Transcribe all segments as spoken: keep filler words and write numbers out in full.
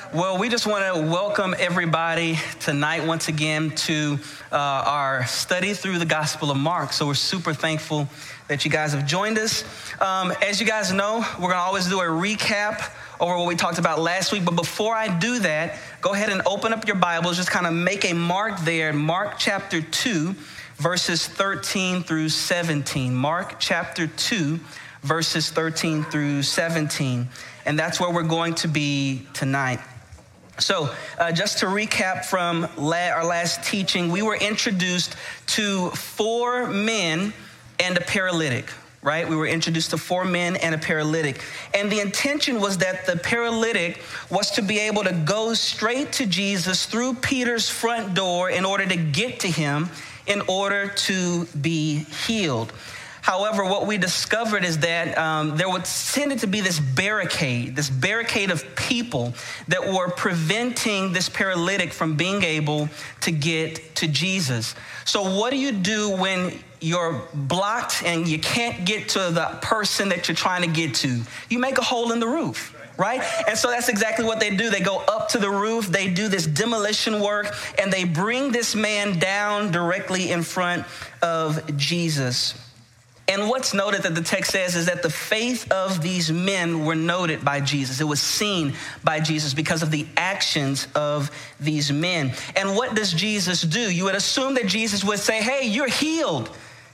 Well, we just want to welcome everybody tonight once again to uh, our study through the Gospel of Mark. So we're super thankful that you guys have joined us. Um, as you guys know, we're going to always do a recap over what we talked about last week. But before I do that, go ahead and open up your Bibles. Just kind of make a mark there in Mark chapter two, verses thirteen through seventeen. Mark chapter two, verses thirteen through seventeen. And that's where we're going to be tonight. So uh, just to recap from la- our last teaching, we were introduced to four men and a paralytic, right? We were introduced to four men and a paralytic. And the intention was that the paralytic was to be able to go straight to Jesus through Peter's front door in order to get to him, in order to be healed. However, what we discovered is that um, there was tended to be this barricade, this barricade of people that were preventing this paralytic from being able to get to Jesus. So what do you do when you're blocked and you can't get to the person that you're trying to get to? You make a hole in the roof. Right? And so that's exactly what they do. They go up to the roof, they do this demolition work, and they bring this man down directly in front of Jesus. And what's noted that the text says is that the faith of these men were noted by Jesus. It was seen by Jesus because of the actions of these men. And what does Jesus do? You would assume that Jesus would say, hey, you're healed.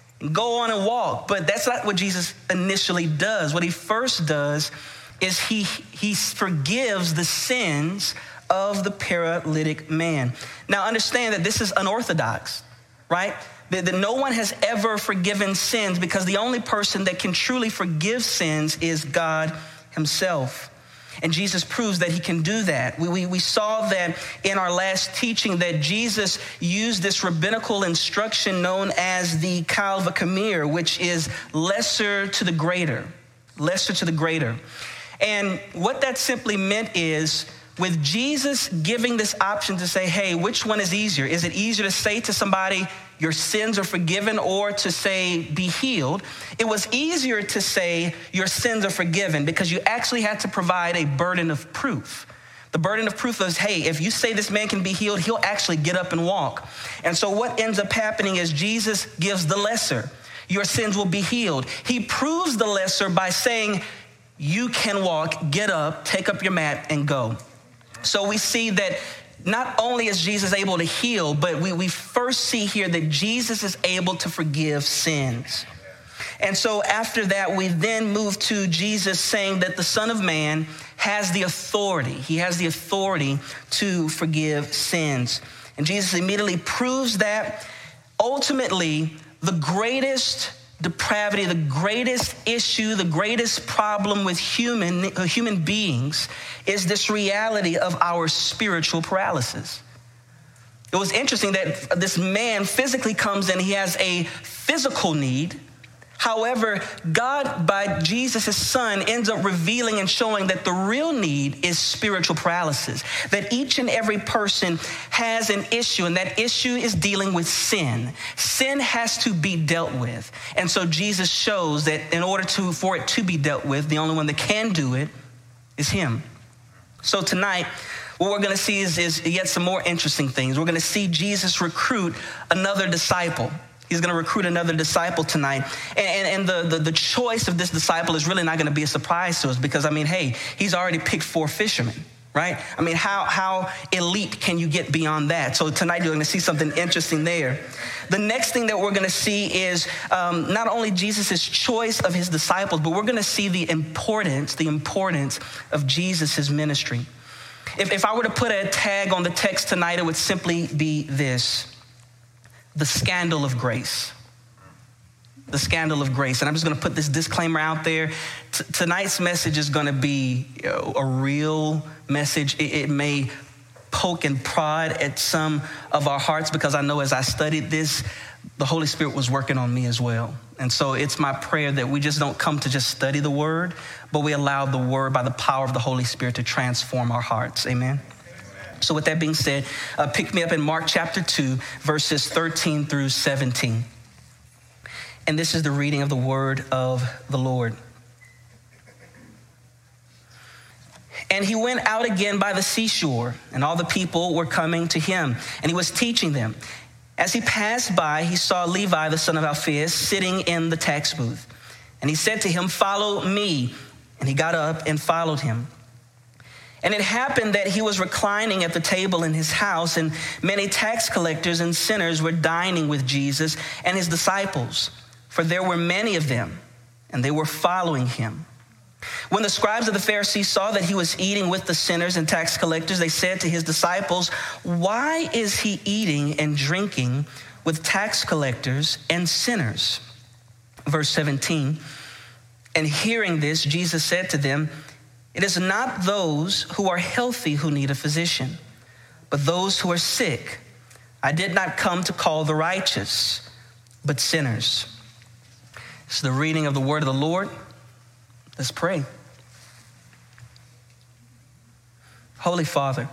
Go on and walk. But that's not what Jesus initially does. What he first does is he, he forgives the sins of the paralytic man. Now understand that this is unorthodox, right? That, that no one has ever forgiven sins because the only person that can truly forgive sins is God himself. And Jesus proves that he can do that. We, we, we saw that in our last teaching that Jesus used this rabbinical instruction known as the Kal v'Kamir, which is lesser to the greater, lesser to the greater. And what that simply meant is, with Jesus giving this option to say, hey, which one is easier? Is it easier to say to somebody, your sins are forgiven, or to say, be healed? It was easier to say, your sins are forgiven, because you actually had to provide a burden of proof. The burden of proof is, hey, if you say this man can be healed, he'll actually get up and walk. And so what ends up happening is Jesus gives the lesser. Your sins will be healed. He proves the lesser by saying, you can walk, get up, take up your mat, and go. So we see that not only is Jesus able to heal, but we, we first see here that Jesus is able to forgive sins. And so after that, we then move to Jesus saying that the Son of Man has the authority. He has the authority to forgive sins. And Jesus immediately proves that. Ultimately, the greatest depravity, the greatest issue, the greatest problem with human uh, human beings is this reality of our spiritual paralysis. It was interesting that this man physically comes in, he has a physical need. However, God, by Jesus, his son, ends up revealing and showing that the real need is spiritual paralysis, that each and every person has an issue, and that issue is dealing with sin. Sin has to be dealt with. And so Jesus shows that in order to for it to be dealt with, the only one that can do it is him. So tonight, what we're going to see is, is yet some more interesting things. We're going to see Jesus recruit another disciple. He's going to recruit another disciple tonight. And, and, and the, the, the choice of this disciple is really not going to be a surprise to us because, I mean, hey, he's already picked four fishermen, right? I mean, how, how elite can you get beyond that? So tonight you're going to see something interesting there. The next thing that we're going to see is um, not only Jesus' choice of his disciples, but we're going to see the importance, the importance of Jesus' ministry. If, if I were to put a tag on the text tonight, it would simply be this: the scandal of grace. The scandal of grace. And I'm just going to put this disclaimer out there. T- tonight's message is going to be you know, a real message. It, it may poke and prod at some of our hearts because I know as I studied this, the Holy Spirit was working on me as well. And so it's my prayer that we just don't come to just study the word, but we allow the word by the power of the Holy Spirit to transform our hearts. Amen. So with that being said, uh, pick me up in Mark chapter two, verses thirteen through seventeen. And this is the reading of the word of the Lord. And he went out again by the seashore, and all the people were coming to him, and he was teaching them. As he passed by, he saw Levi, the son of Alphaeus, sitting in the tax booth. And he said to him, "Follow me." And he got up and followed him. And it happened that he was reclining at the table in his house, and many tax collectors and sinners were dining with Jesus and his disciples, for there were many of them, and they were following him. When the scribes of the Pharisees saw that he was eating with the sinners and tax collectors, they said to his disciples, "Why is he eating and drinking with tax collectors and sinners?" Verse seventeen, and hearing this, Jesus said to them, "It is not those who are healthy who need a physician, but those who are sick. I did not come to call the righteous, but sinners." This is the reading of the word of the Lord. Let's pray. Holy Father,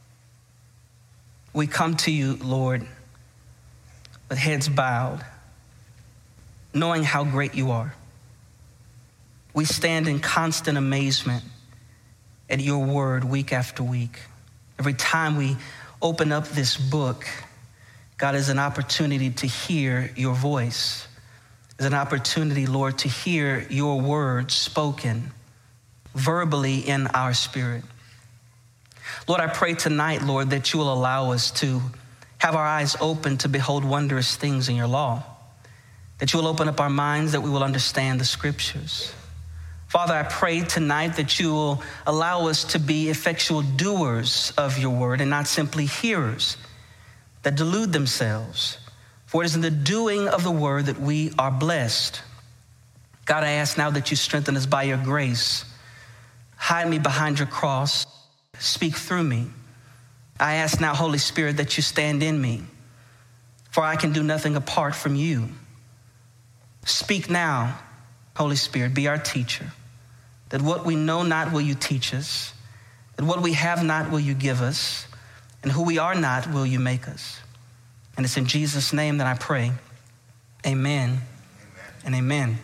we come to you, Lord, with heads bowed, knowing how great you are. We stand in constant amazement at your word week after week. Every time we open up this book, God, is an opportunity to hear your voice. Is an opportunity, Lord, to hear your word spoken verbally in our spirit. Lord, I pray tonight, Lord, that you will allow us to have our eyes open to behold wondrous things in your law, that you will open up our minds, that we will understand the scriptures. Father, I pray tonight that you will allow us to be effectual doers of your word and not simply hearers that delude themselves. For it is in the doing of the word that we are blessed. God, I ask now that you strengthen us by your grace. Hide me behind your cross. Speak through me. I ask now, Holy Spirit, that you stand in me, for I can do nothing apart from you. Speak now, Holy Spirit, be our teacher, that what we know not will you teach us, that what we have not will you give us, and who we are not will you make us. And it's in Jesus' name that I pray. Amen, amen. And amen.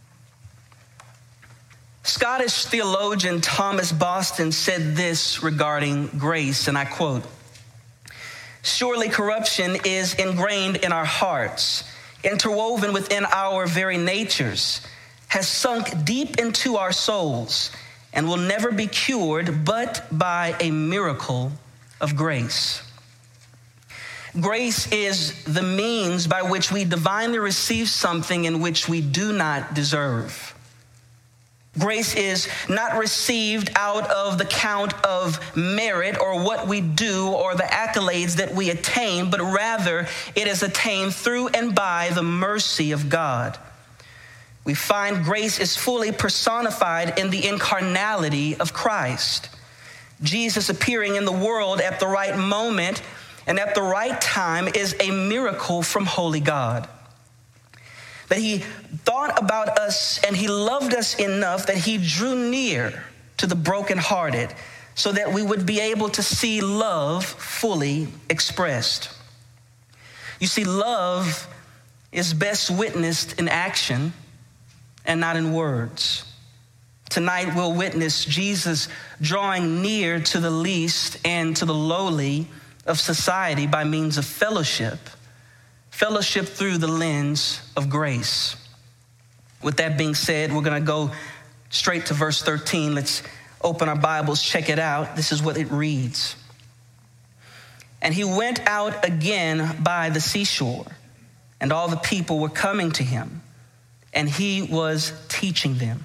Scottish theologian Thomas Boston said this regarding grace, and I quote, "Surely corruption is ingrained in our hearts, interwoven within our very natures, has sunk deep into our souls, and will never be cured but by a miracle of grace." Grace is the means by which we divinely receive something in which we do not deserve. Grace is not received out of the count of merit or what we do or the accolades that we attain, but rather it is attained through and by the mercy of God. We find grace is fully personified in the incarnality of Christ. Jesus appearing in the world at the right moment and at the right time is a miracle from holy God. That he thought about us and he loved us enough that he drew near to the brokenhearted so that we would be able to see love fully expressed. You see, love is best witnessed in action and not in words. Tonight we'll witness Jesus drawing near to the least and to the lowly of society by means of fellowship, fellowship through the lens of grace. With that being said, we're going to go straight to verse thirteen. Let's open our Bibles, check it out. This is what it reads. "And he went out again by the seashore, and all the people were coming to him, and he was teaching them."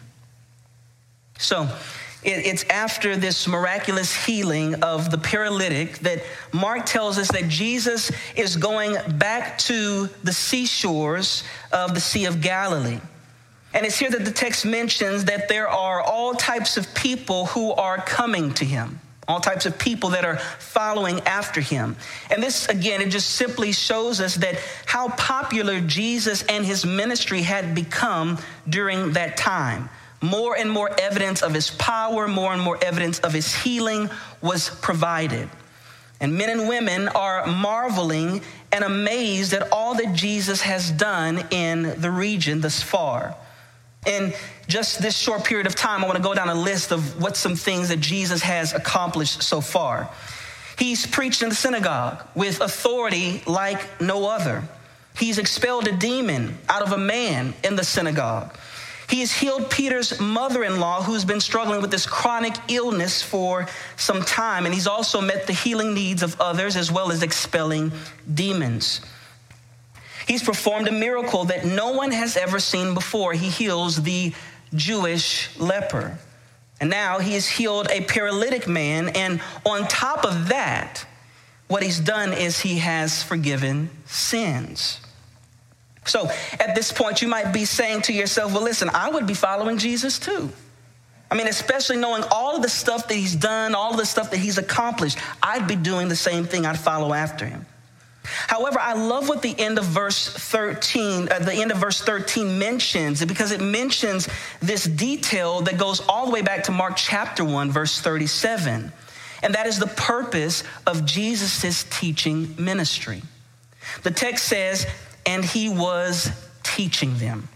So, it's after this miraculous healing of the paralytic that Mark tells us that Jesus is going back to the seashores of the Sea of Galilee. And it's here that the text mentions that there are all types of people who are coming to him, all types of people that are following after him. And this, again, it just simply shows us that how popular Jesus and his ministry had become during that time. More and more evidence of his power, more and more evidence of his healing was provided. And men and women are marveling and amazed at all that Jesus has done in the region thus far. In just this short period of time, I want to go down a list of what some things that Jesus has accomplished so far. He's preached in the synagogue with authority like no other. He's expelled a demon out of a man in the synagogue. He has healed Peter's mother-in-law, who's been struggling with this chronic illness for some time. And he's also met the healing needs of others, as well as expelling demons. He's performed a miracle that no one has ever seen before. He heals the Jewish leper. And now he has healed a paralytic man. And on top of that, what he's done is he has forgiven sins. So at this point, you might be saying to yourself, well, listen, I would be following Jesus too. I mean, especially knowing all of the stuff that he's done, all of the stuff that he's accomplished, I'd be doing the same thing. I'd follow after him. However, I love what the end of verse thirteen, uh, the end of verse thirteen mentions, because it mentions this detail that goes all the way back to Mark chapter one, verse thirty-seven. And that is the purpose of Jesus' teaching ministry. The text says, and he was teaching them.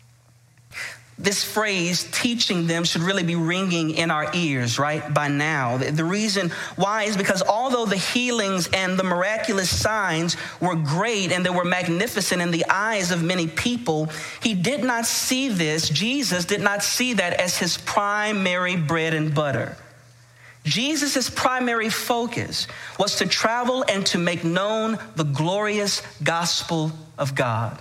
This phrase, teaching them, should really be ringing in our ears, right, by now. The reason why is because although the healings and the miraculous signs were great and they were magnificent in the eyes of many people, he did not see this, Jesus did not see that as his primary bread and butter. Jesus' primary focus was to travel and to make known the glorious gospel of God.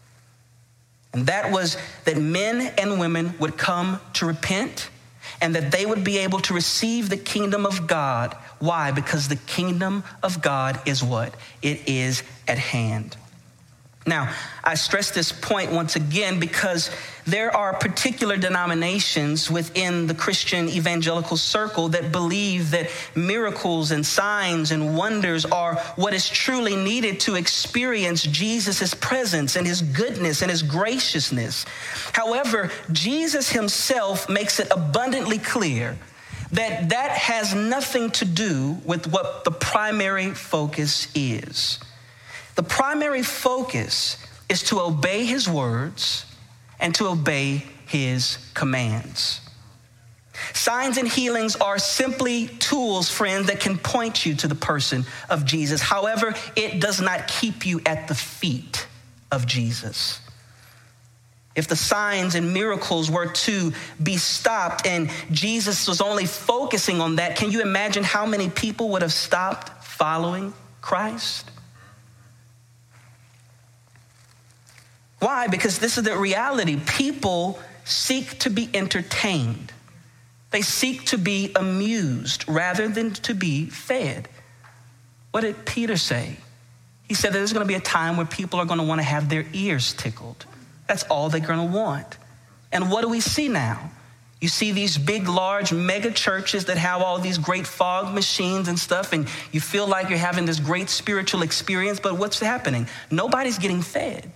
And that was that men and women would come to repent and that they would be able to receive the kingdom of God. Why? Because the kingdom of God is what? It is at hand. Now, I stress this point once again because there are particular denominations within the Christian evangelical circle that believe that miracles and signs and wonders are what is truly needed to experience Jesus' presence and his goodness and his graciousness. However, Jesus himself makes it abundantly clear that that has nothing to do with what the primary focus is. The primary focus is to obey his words and to obey his commands. Signs and healings are simply tools, friends, that can point you to the person of Jesus. However, it does not keep you at the feet of Jesus. If the signs and miracles were to be stopped and Jesus was only focusing on that, can you imagine how many people would have stopped following Christ? Why? Because this is the reality. People seek to be entertained. They seek to be amused rather than to be fed. What did Peter say? He said that there's going to be a time where people are going to want to have their ears tickled. That's all they're going to want. And what do we see now? You see these big, large mega churches that have all these great fog machines and stuff, and you feel like you're having this great spiritual experience, but what's happening? Nobody's getting fed.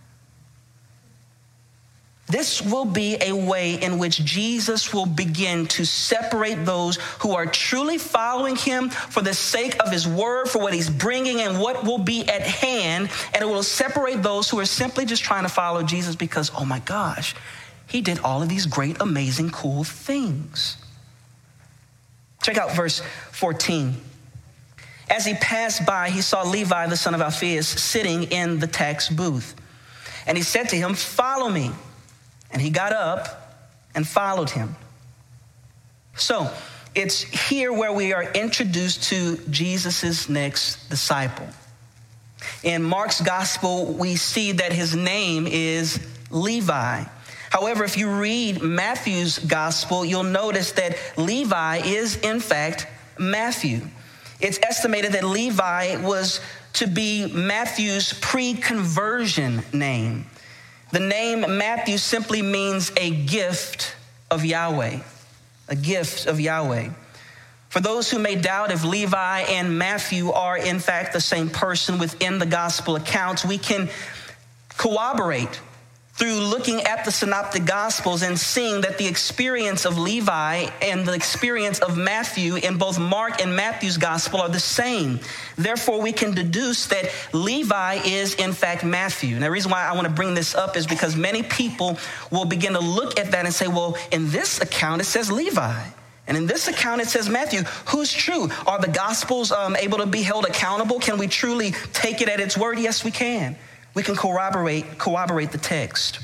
This will be a way in which Jesus will begin to separate those who are truly following him for the sake of his word, for what he's bringing and what will be at hand. And it will separate those who are simply just trying to follow Jesus because, oh my gosh, he did all of these great, amazing, cool things. Check out verse fourteen. As he passed by, he saw Levi, the son of Alphaeus, sitting in the tax booth. And he said to him, follow me. And he got up and followed him. So it's here where we are introduced to Jesus' next disciple. In Mark's gospel, we see that his name is Levi. However, if you read Matthew's gospel, you'll notice that Levi is, in fact, Matthew. It's estimated that Levi was to be Matthew's pre-conversion name. The name Matthew simply means a gift of Yahweh, a gift of Yahweh. For those who may doubt if Levi and Matthew are in fact the same person within the gospel accounts, we can corroborate through looking at the synoptic gospels and seeing that the experience of Levi and the experience of Matthew in both Mark and Matthew's gospel are the same. Therefore, we can deduce that Levi is in fact Matthew. And the reason why I want to bring this up is because many people will begin to look at that and say, well, in this account, it says Levi. And in this account, it says Matthew. Who's true? Are the gospels um, able to be held accountable? Can we truly take it at its word? Yes, we can. We can corroborate, corroborate the text.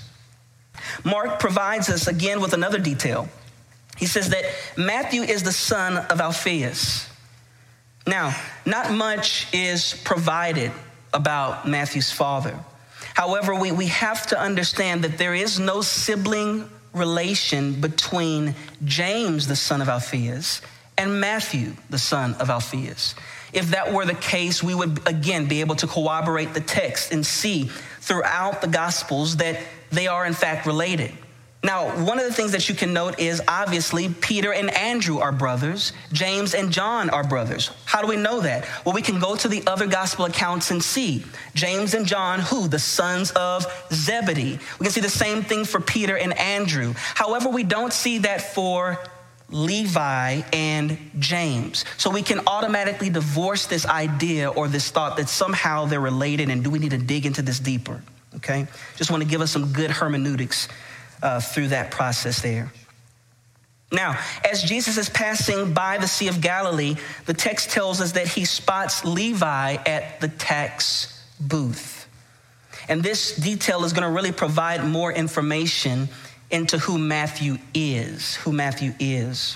Mark provides us again with another detail. He says that Matthew is the son of Alphaeus. Now, not much is provided about Matthew's father. However, we, we have to understand that there is no sibling relation between James, the son of Alphaeus, and Matthew, the son of Alphaeus. If that were the case, we would again be able to corroborate the text and see throughout the Gospels that they are in fact related. Now, one of the things that you can note is obviously Peter and Andrew are brothers. James and John are brothers. How do we know that? Well, we can go to the other gospel accounts and see James and John, who? The sons of Zebedee. We can see the same thing for Peter and Andrew. However, we don't see that for Levi and James. So we can automatically divorce this idea or this thought that somehow they're related, and do we need to dig into this deeper? Okay? Just want to give us some good hermeneutics uh, through that process there. Now, as Jesus is passing by the Sea of Galilee, the text tells us that he spots Levi at the tax booth. And this detail is going to really provide more information into who Matthew is, who Matthew is.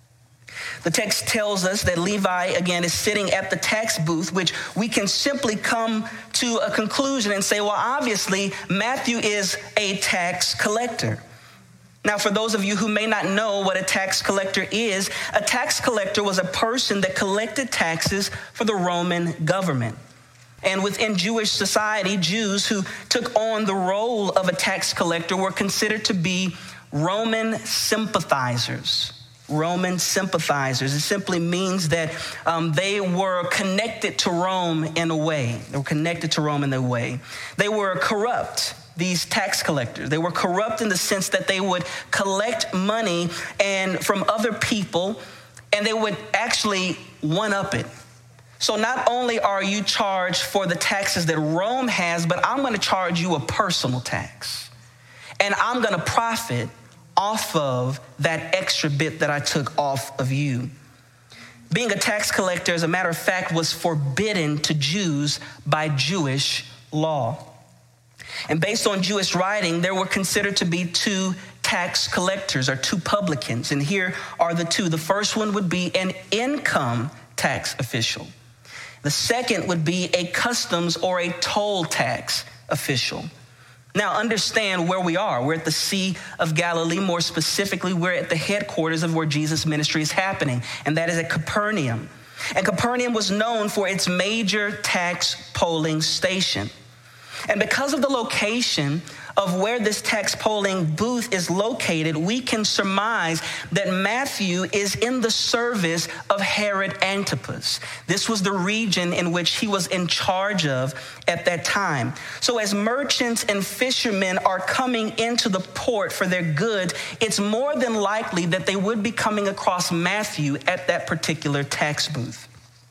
The text tells us that Levi, again, is sitting at the tax booth, which we can simply come to a conclusion and say, well, obviously, Matthew is a tax collector. Now, for those of you who may not know what a tax collector is, a tax collector was a person that collected taxes for the Roman government. And within Jewish society, Jews who took on the role of a tax collector were considered to be Roman sympathizers. Roman sympathizers. It simply means that um, they were connected to Rome in a way. They were connected to Rome in a way. They were corrupt, these tax collectors. They were corrupt in the sense that they would collect money and from other people, and they would actually one-up it. So not only are you charged for the taxes that Rome has, but I'm going to charge you a personal tax. And I'm going to profit off of that extra bit that I took off of you. Being a tax collector, as a matter of fact, was forbidden to Jews by Jewish law. And based on Jewish writing, there were considered to be two tax collectors or two publicans. And here are the two. The first one would be an income tax official. The second would be a customs or a toll tax official. Now, understand where we are. We're at the Sea of Galilee. More specifically, we're at the headquarters of where Jesus' ministry is happening, and that is at Capernaum. And Capernaum was known for its major tax polling station. And because of the location of where this tax polling booth is located, we can surmise that Matthew is in the service of Herod Antipas. This was the region in which he was in charge of at that time. So as merchants and fishermen are coming into the port for their goods, it's more than likely that they would be coming across Matthew at that particular tax booth.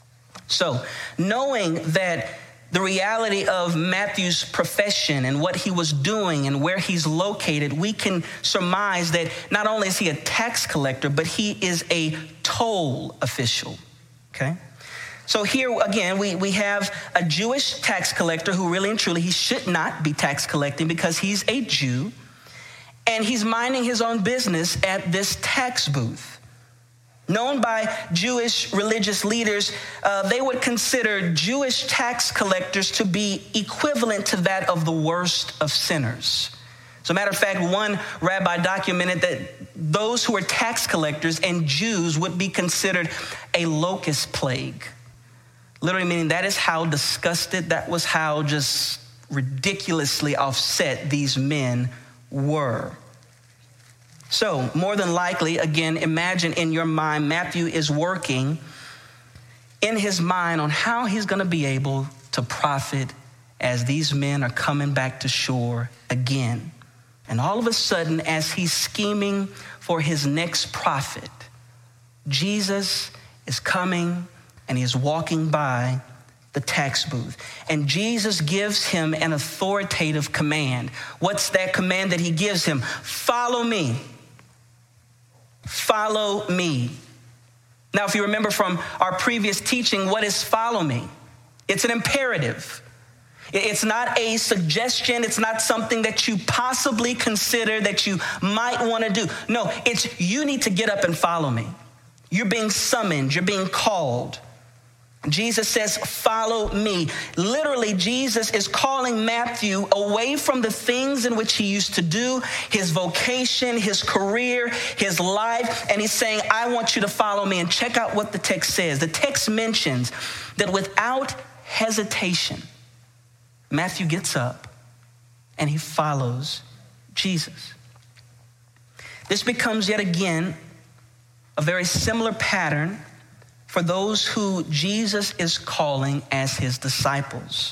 So knowing that the reality of Matthew's profession and what he was doing and where he's located, we can surmise that not only is he a tax collector, but he is a toll official, okay? So here, again, we, we have a Jewish tax collector who really and truly, he should not be tax collecting because he's a Jew, and he's minding his own business at this tax booth. Known by Jewish religious leaders, uh, they would consider Jewish tax collectors to be equivalent to that of the worst of sinners. As a matter of fact, one rabbi documented that those who were tax collectors and Jews would be considered a locust plague. Literally meaning that is how disgusted, that was how just ridiculously offset these men were. So more than likely, again, imagine in your mind, Matthew is working in his mind on how he's going to be able to profit as these men are coming back to shore again. And all of a sudden, as he's scheming for his next profit, Jesus is coming and he is walking by the tax booth. And Jesus gives him an authoritative command. What's that command that he gives him? Follow me. Follow me. Now, if you remember from our previous teaching, what is follow me? It's an imperative. It's not a suggestion. It's not something that you possibly consider that you might want to do. No, it's you need to get up and follow me. You're being summoned. You're being called. Jesus says, follow me. Literally, Jesus is calling Matthew away from the things in which he used to do, his vocation, his career, his life, and he's saying, I want you to follow me. And check out what the text says. The text mentions that without hesitation, Matthew gets up and he follows Jesus. This becomes yet again a very similar pattern for those who Jesus is calling as his disciples.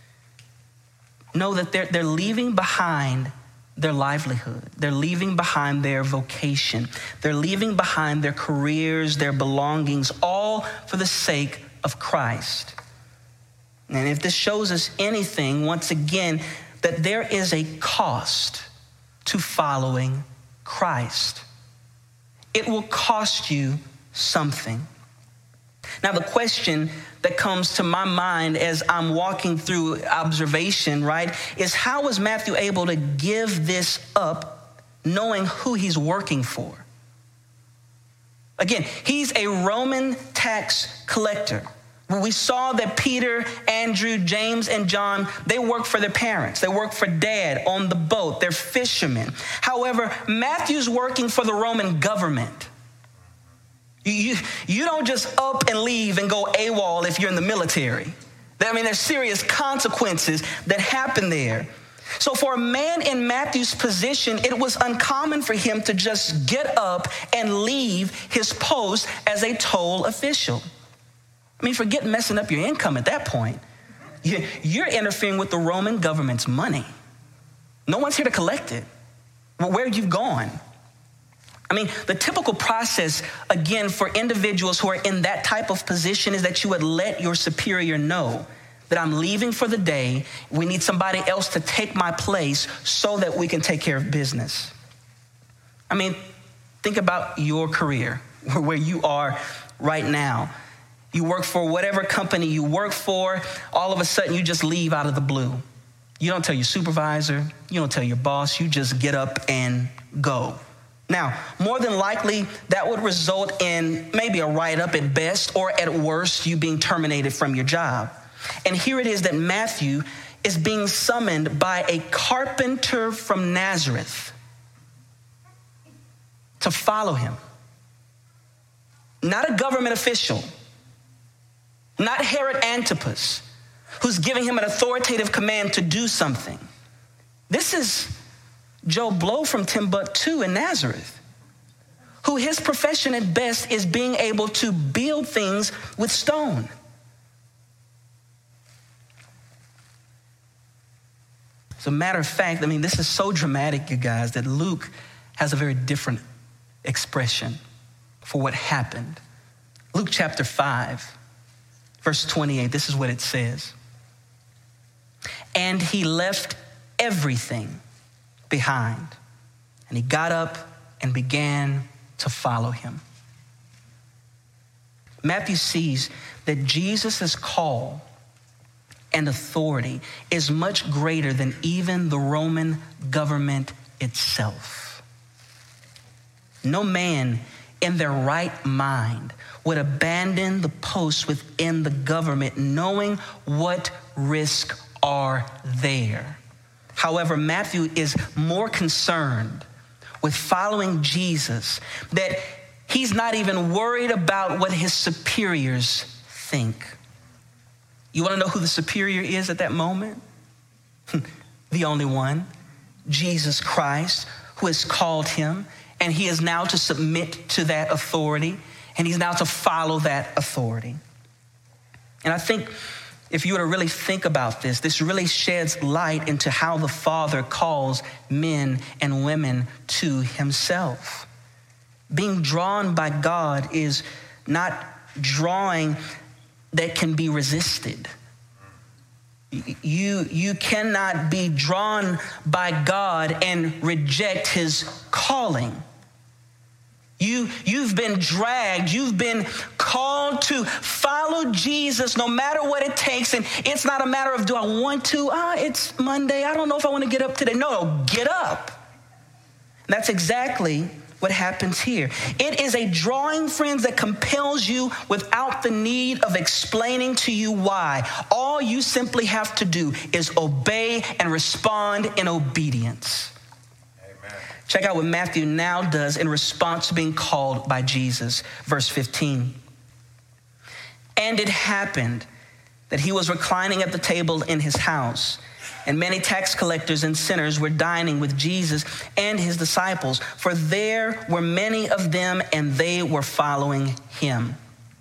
Know that they're, they're leaving behind their livelihood. They're leaving behind their vocation. They're leaving behind their careers, their belongings, all for the sake of Christ. And if this shows us anything, once again, that there is a cost to following Christ. It will cost you something. Now, the question that comes to my mind as I'm walking through observation, right, is how was Matthew able to give this up knowing who he's working for? Again, he's a Roman tax collector. We saw that Peter, Andrew, James, and John, they work for their parents. They work for dad on the boat. They're fishermen. However, Matthew's working for the Roman government. You, you don't just up and leave and go AWOL if you're in the military. I mean, there's serious consequences that happen there. So for a man in Matthew's position, it was uncommon for him to just get up and leave his post as a toll official. I mean, forget messing up your income at that point. You're interfering with the Roman government's money. No one's here to collect it. Well, where have you gone? I mean, the typical process, again, for individuals who are in that type of position is that you would let your superior know that I'm leaving for the day. We need somebody else to take my place so that we can take care of business. I mean, think about your career, where you are right now. You work for whatever company you work for. All of a sudden, you just leave out of the blue. You don't tell your supervisor. You don't tell your boss. You just get up and go. Now, more than likely, that would result in maybe a write-up at best, or at worst, you being terminated from your job. And here it is that Matthew is being summoned by a carpenter from Nazareth to follow him. Not a government official, not Herod Antipas, who's giving him an authoritative command to do something. This is Joe Blow from Timbuktu in Nazareth, who his profession at best is being able to build things with stone. As a matter of fact, I mean, this is so dramatic, you guys, that Luke has a very different expression for what happened. Luke chapter five, verse twenty-eight, this is what it says. And he left everything behind, and he got up and began to follow him. Matthew sees that Jesus' call and authority is much greater than even the Roman government itself. No man in their right mind would abandon the post within the government knowing what risks are there. However, Matthew is more concerned with following Jesus, that he's not even worried about what his superiors think. You want to know who the superior is at that moment? The only one, Jesus Christ, who has called him, and he is now to submit to that authority, and he's now to follow that authority. And I think if you were to really think about this, this really sheds light into how the Father calls men and women to himself. Being drawn by God is not drawing that can be resisted. You, you cannot be drawn by God and reject his calling. You, you've been dragged, you've been called to follow Jesus no matter what it takes. And it's not a matter of, do I want to? Ah, it's Monday, I don't know if I want to get up today. No, no, get up. And that's exactly what happens here. It is a drawing, friends, that compels you without the need of explaining to you why. All you simply have to do is obey and respond in obedience. Check out what Matthew now does in response to being called by Jesus. Verse fifteen. And it happened that he was reclining at the table in his house, and many tax collectors and sinners were dining with Jesus and his disciples, for there were many of them, and they were following him.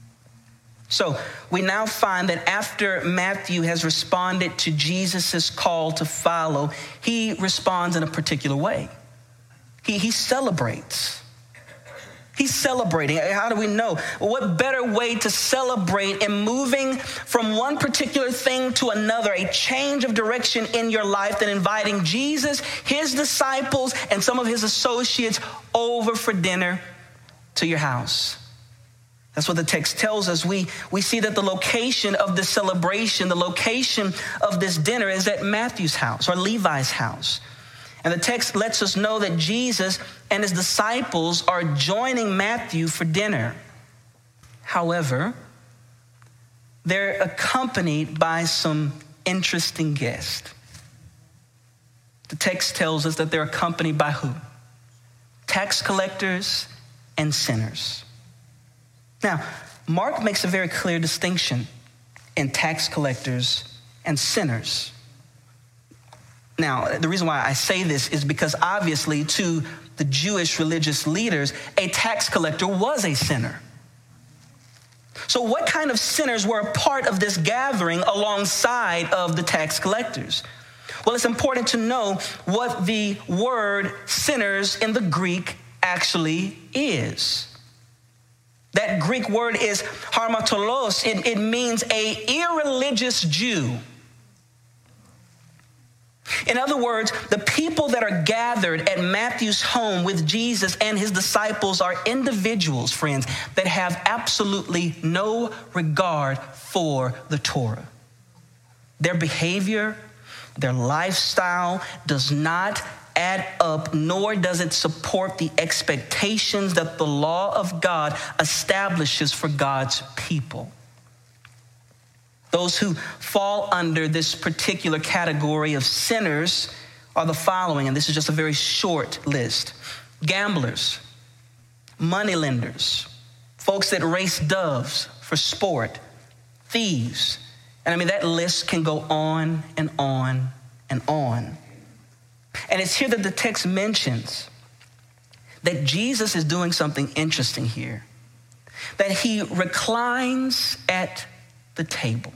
So we now find that after Matthew has responded to Jesus' call to follow, he responds in a particular way. He, he celebrates. He's celebrating. How do we know? What better way to celebrate in moving from one particular thing to another, a change of direction in your life, than inviting Jesus, his disciples, and some of his associates over for dinner to your house? That's what the text tells us. We, we see that the location of this celebration, the location of this dinner is at Matthew's house or Levi's house. And the text lets us know that Jesus and his disciples are joining Matthew for dinner. However, they're accompanied by some interesting guests. The text tells us that they're accompanied by who? Tax collectors and sinners. Now, Mark makes a very clear distinction in tax collectors and sinners. Now, the reason why I say this is because obviously to the Jewish religious leaders, a tax collector was a sinner. So what kind of sinners were a part of this gathering alongside of the tax collectors? Well, it's important to know what the word sinners in the Greek actually is. That Greek word is harmatolos. It, it means a irreligious Jew. In other words, the people that are gathered at Matthew's home with Jesus and his disciples are individuals, friends, that have absolutely no regard for the Torah. Their behavior, their lifestyle does not add up, nor does it support the expectations that the law of God establishes for God's people. Those who fall under this particular category of sinners are the following, and this is just a very short list. Gamblers, moneylenders, folks that race doves for sport, thieves. And I mean, that list can go on and on and on. And it's here that the text mentions that Jesus is doing something interesting here, that he reclines at the table.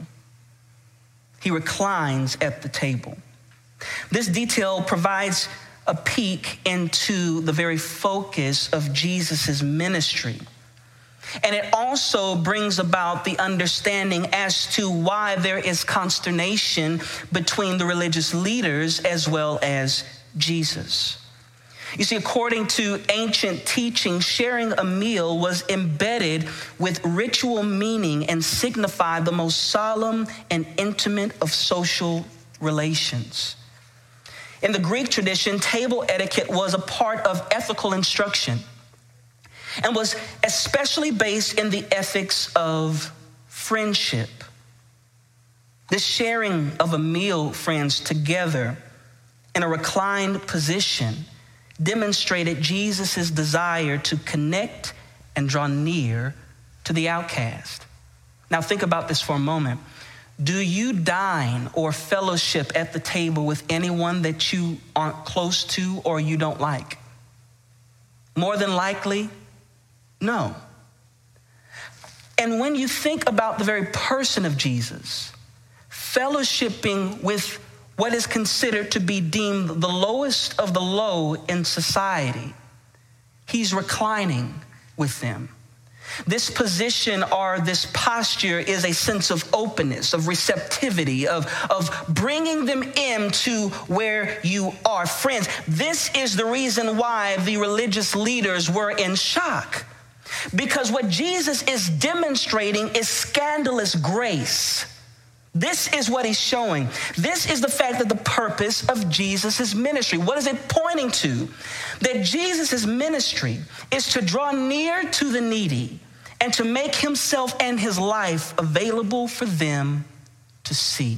He reclines at the table. This detail provides a peek into the very focus of Jesus' ministry. And it also brings about the understanding as to why there is consternation between the religious leaders as well as Jesus. You see, according to ancient teaching, sharing a meal was embedded with ritual meaning and signified the most solemn and intimate of social relations. In the Greek tradition, table etiquette was a part of ethical instruction and was especially based in the ethics of friendship. This sharing of a meal, friends, together in a reclined position demonstrated Jesus' desire to connect and draw near to the outcast. Now think about this for a moment. Do you dine or fellowship at the table with anyone that you aren't close to or you don't like? More than likely, no. And when you think about the very person of Jesus, fellowshipping with what is considered to be deemed the lowest of the low in society. He's reclining with them. This position or this posture is a sense of openness, of receptivity, of, of bringing them into where you are. Friends, this is the reason why the religious leaders were in shock. Because what Jesus is demonstrating is scandalous grace. This is what he's showing. This is the fact that the purpose of Jesus' ministry. What is it pointing to? That Jesus' ministry is to draw near to the needy and to make himself and his life available for them to see.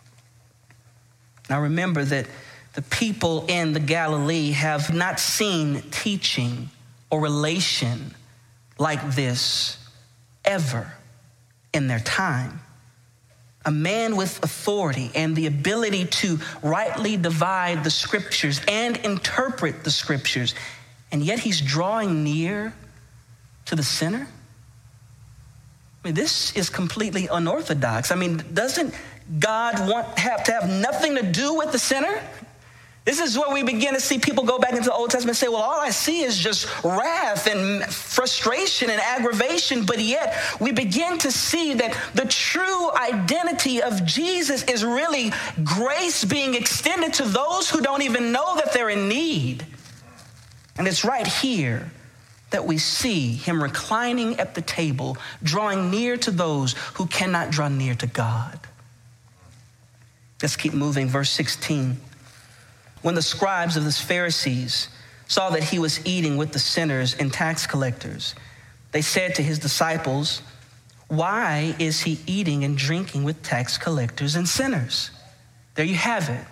Now remember that the people in the Galilee have not seen teaching or relation like this ever in their time. A man with authority and the ability to rightly divide the scriptures and interpret the scriptures, and yet he's drawing near to the sinner? I mean, this is completely unorthodox. I mean, doesn't God want have to have nothing to do with the sinner? This is where we begin to see people go back into the Old Testament and say, well, all I see is just wrath and frustration and aggravation. But yet we begin to see that the true identity of Jesus is really grace being extended to those who don't even know that they're in need. And it's right here that we see him reclining at the table, drawing near to those who cannot draw near to God. Let's keep moving. Verse sixteen. When the scribes of the Pharisees saw that he was eating with the sinners and tax collectors, they said to his disciples, why is he eating and drinking with tax collectors and sinners? There you have it.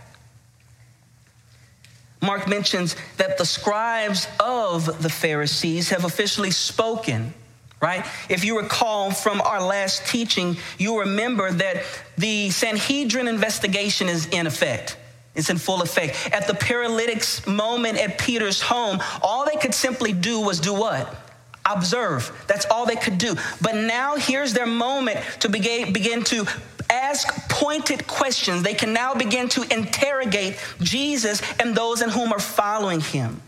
Mark mentions that the scribes of the Pharisees have officially spoken, right? If you recall from our last teaching, you remember that the Sanhedrin investigation is in effect. It's in full effect. At the paralytic's moment at Peter's home, all they could simply do was do what? Observe. That's all they could do. But now here's their moment to begin, begin to ask pointed questions. They can now begin to interrogate Jesus and those in whom are following him.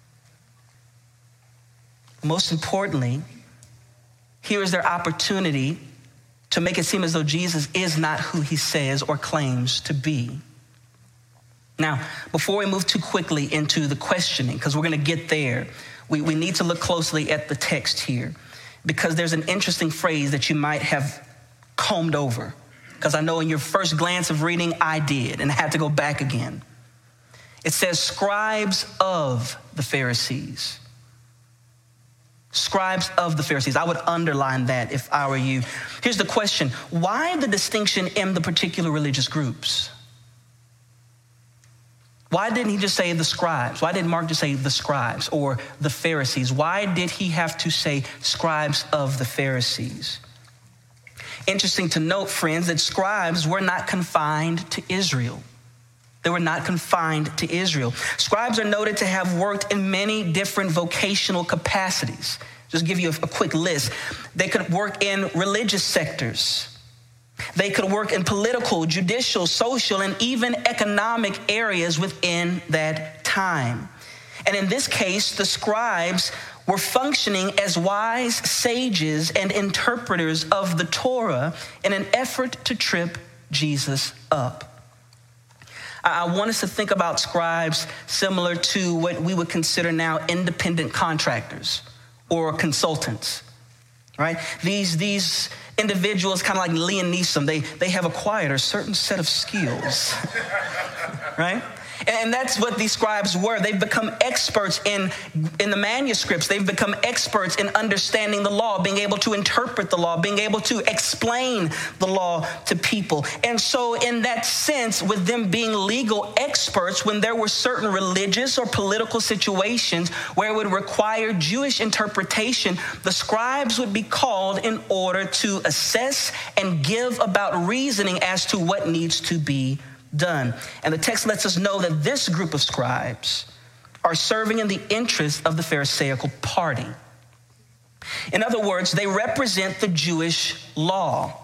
Most importantly, here is their opportunity to make it seem as though Jesus is not who he says or claims to be. Now, before we move too quickly into the questioning, because we're going to get there, we, we need to look closely at the text here, because there's an interesting phrase that you might have combed over, because I know in your first glance of reading, I did, and I had to go back again. It says, scribes of the Pharisees. Scribes of the Pharisees. I would underline that if I were you. Here's the question. Why the distinction in the particular religious groups? Why didn't he just say the scribes? Why didn't Mark just say the scribes or the Pharisees? Why did he have to say scribes of the Pharisees? Interesting to note, friends, that scribes were not confined to Israel. They were not confined to Israel. Scribes are noted to have worked in many different vocational capacities. Just give you a, a quick list. They could work in religious sectors. They could work in political, judicial, social, and even economic areas within that time. And in this case, the scribes were functioning as wise sages and interpreters of the Torah in an effort to trip Jesus up. I want us to think about scribes similar to what we would consider now independent contractors or consultants, right? These, these individuals, kind of like Liam Neeson, they, they have acquired a certain set of skills, right? And that's what these scribes were. They've become experts in, in the manuscripts. They've become experts in understanding the law, being able to interpret the law, being able to explain the law to people. And so in that sense, with them being legal experts, when there were certain religious or political situations where it would require Jewish interpretation, the scribes would be called in order to assess and give about reasoning as to what needs to be done. And the text lets us know that this group of scribes are serving in the interest of the Pharisaical party. In other words, they represent the Jewish law.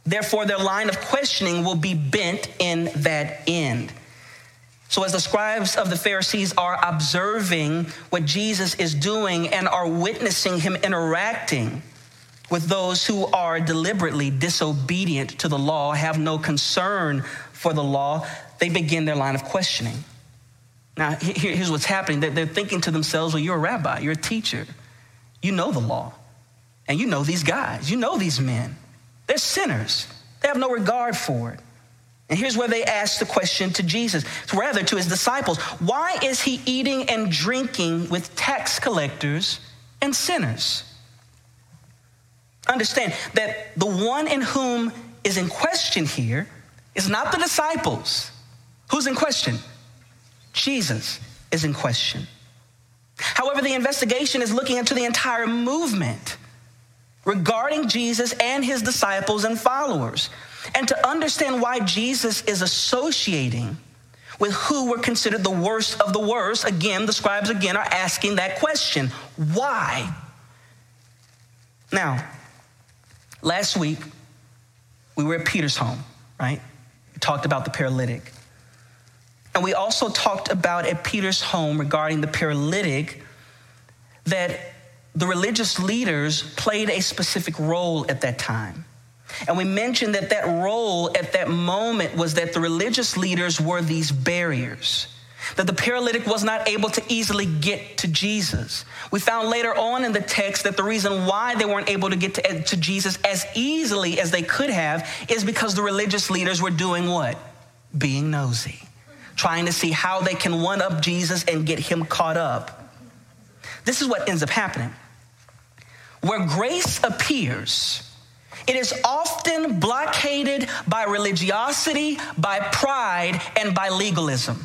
Therefore, their line of questioning will be bent in that end. So as the scribes of the Pharisees are observing what Jesus is doing and are witnessing him interacting with those who are deliberately disobedient to the law, have no concern for the law, they begin their line of questioning. Now, here's what's happening. They're thinking to themselves, well, you're a rabbi, you're a teacher. You know the law, and you know these guys. You know these men. They're sinners. They have no regard for it. And here's where they ask the question to Jesus, rather to his disciples. Why is he eating and drinking with tax collectors and sinners? Understand that the one in whom is in question here is not the disciples. Who's in question? Jesus is in question. However, the investigation is looking into the entire movement regarding Jesus and his disciples and followers. And to understand why Jesus is associating with who were considered the worst of the worst, again, the scribes again are asking that question. Why? Now, last week, we were at Peter's home, right? We talked about the paralytic. And we also talked about at Peter's home regarding the paralytic that the religious leaders played a specific role at that time. And we mentioned that that role at that moment was that the religious leaders were these barriers, that the paralytic was not able to easily get to Jesus. We found later on in the text that the reason why they weren't able to get to, to Jesus as easily as they could have is because the religious leaders were doing what? Being nosy, trying to see how they can one-up Jesus and get him caught up. This is what ends up happening. Where grace appears, it is often blockaded by religiosity, by pride, and by legalism.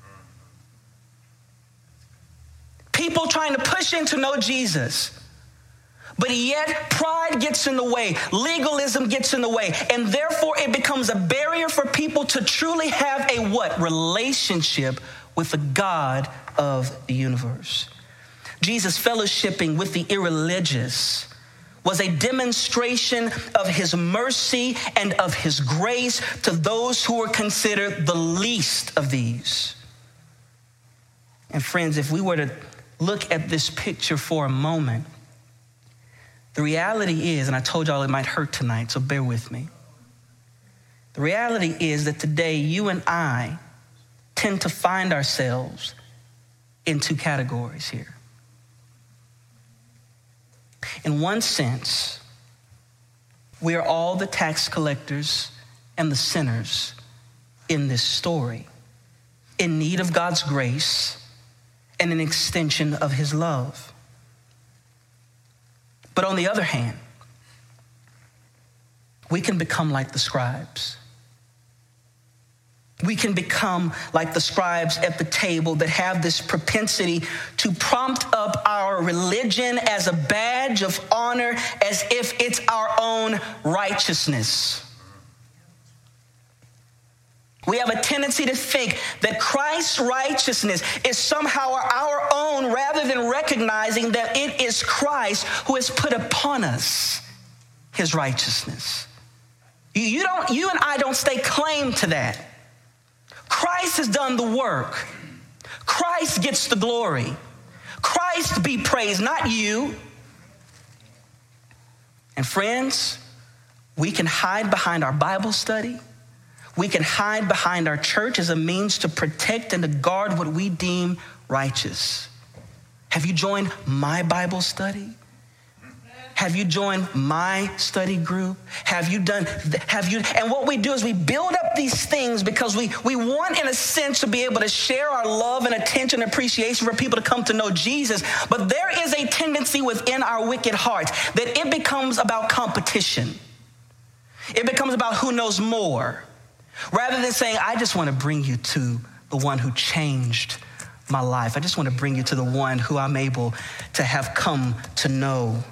People trying to push in to know Jesus, but yet pride gets in the way, legalism gets in the way, and therefore it becomes a barrier for people to truly have a what? Relationship with the God of the universe. Jesus fellowshipping with the irreligious was a demonstration of his mercy and of his grace to those who were considered the least of these. And friends, if we were to look at this picture for a moment, the reality is, and I told y'all it might hurt tonight, so bear with me. The reality is that today you and I tend to find ourselves in two categories here. In one sense, we are all the tax collectors and the sinners in this story, in need of God's grace and an extension of his love. But on the other hand, we can become like the scribes. We can become like the scribes at the table that have this propensity to prompt up our religion as a badge of honor, as if it's our own righteousness. We have a tendency to think that Christ's righteousness is somehow our own, rather than recognizing that it is Christ who has put upon us his righteousness. You don't, you and I don't stake claim to that. Christ has done the work. Christ gets the glory. Christ be praised, not you. And friends, we can hide behind our Bible study. We can hide behind our church as a means to protect and to guard what we deem righteous. Have you joined my Bible study? Have you joined my study group? Have you done, have you, and what we do is we build up these things because we, we want, in a sense, to be able to share our love and attention and appreciation for people to come to know Jesus. But there is a tendency within our wicked hearts that it becomes about competition. It becomes about who knows more, rather than saying, I just want to bring you to the one who changed my life. I just want to bring you to the one who I'm able to have come to know.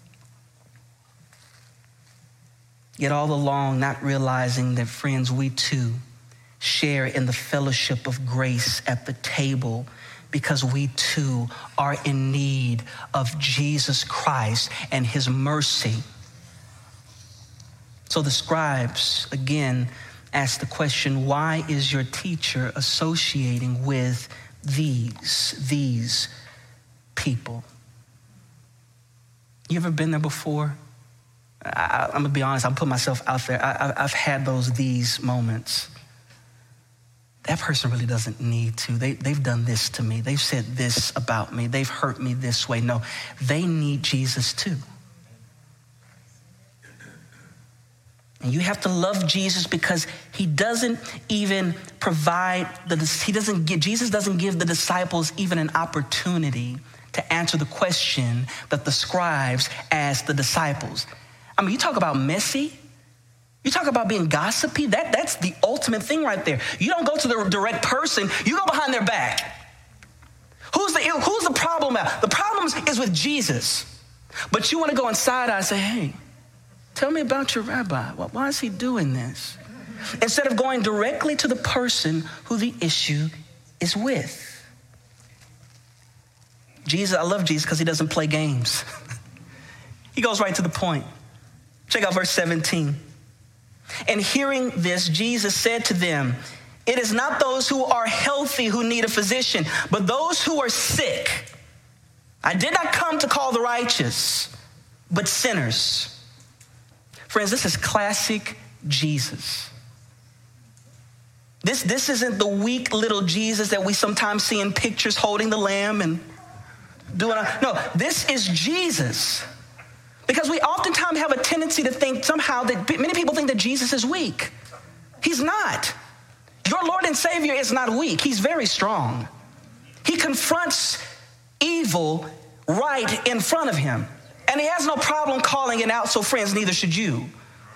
Yet all along, not realizing that, friends, we too share in the fellowship of grace at the table, because we too are in need of Jesus Christ and his mercy. So the scribes, again, asked the question, why is your teacher associating with these, these people? You ever been there before? I, I'm gonna be honest, I'll put myself out there. I, I, I've had those these moments. That person really doesn't need to. They, they've done this to me. They've said this about me. They've hurt me this way. No, they need Jesus too. And you have to love Jesus because he doesn't even provide, the, he doesn't give, Jesus doesn't give the disciples even an opportunity to answer the question that the scribes asked the disciples. I mean, you talk about messy. You talk about being gossipy. That, that's the ultimate thing right there. You don't go to the direct person. You go behind their back. Who's the, who's the problem at? The problem is with Jesus. But you want to go inside and say, hey, tell me about your rabbi. Why is he doing this? Instead of going directly to the person who the issue is with. Jesus, I love Jesus because he doesn't play games. He goes right to the point. Check out verse seventeen. And hearing this, Jesus said to them, it is not those who are healthy who need a physician, but those who are sick. I did not come to call the righteous, but sinners. Friends, this is classic Jesus. This, this isn't the weak little Jesus that we sometimes see in pictures holding the lamb and doing a, no, this is Jesus. Because we oftentimes have a tendency to think somehow that many people think that Jesus is weak. He's not. Your Lord and Savior is not weak. He's very strong. He confronts evil right in front of him. And he has no problem calling it out, so friends, neither should you.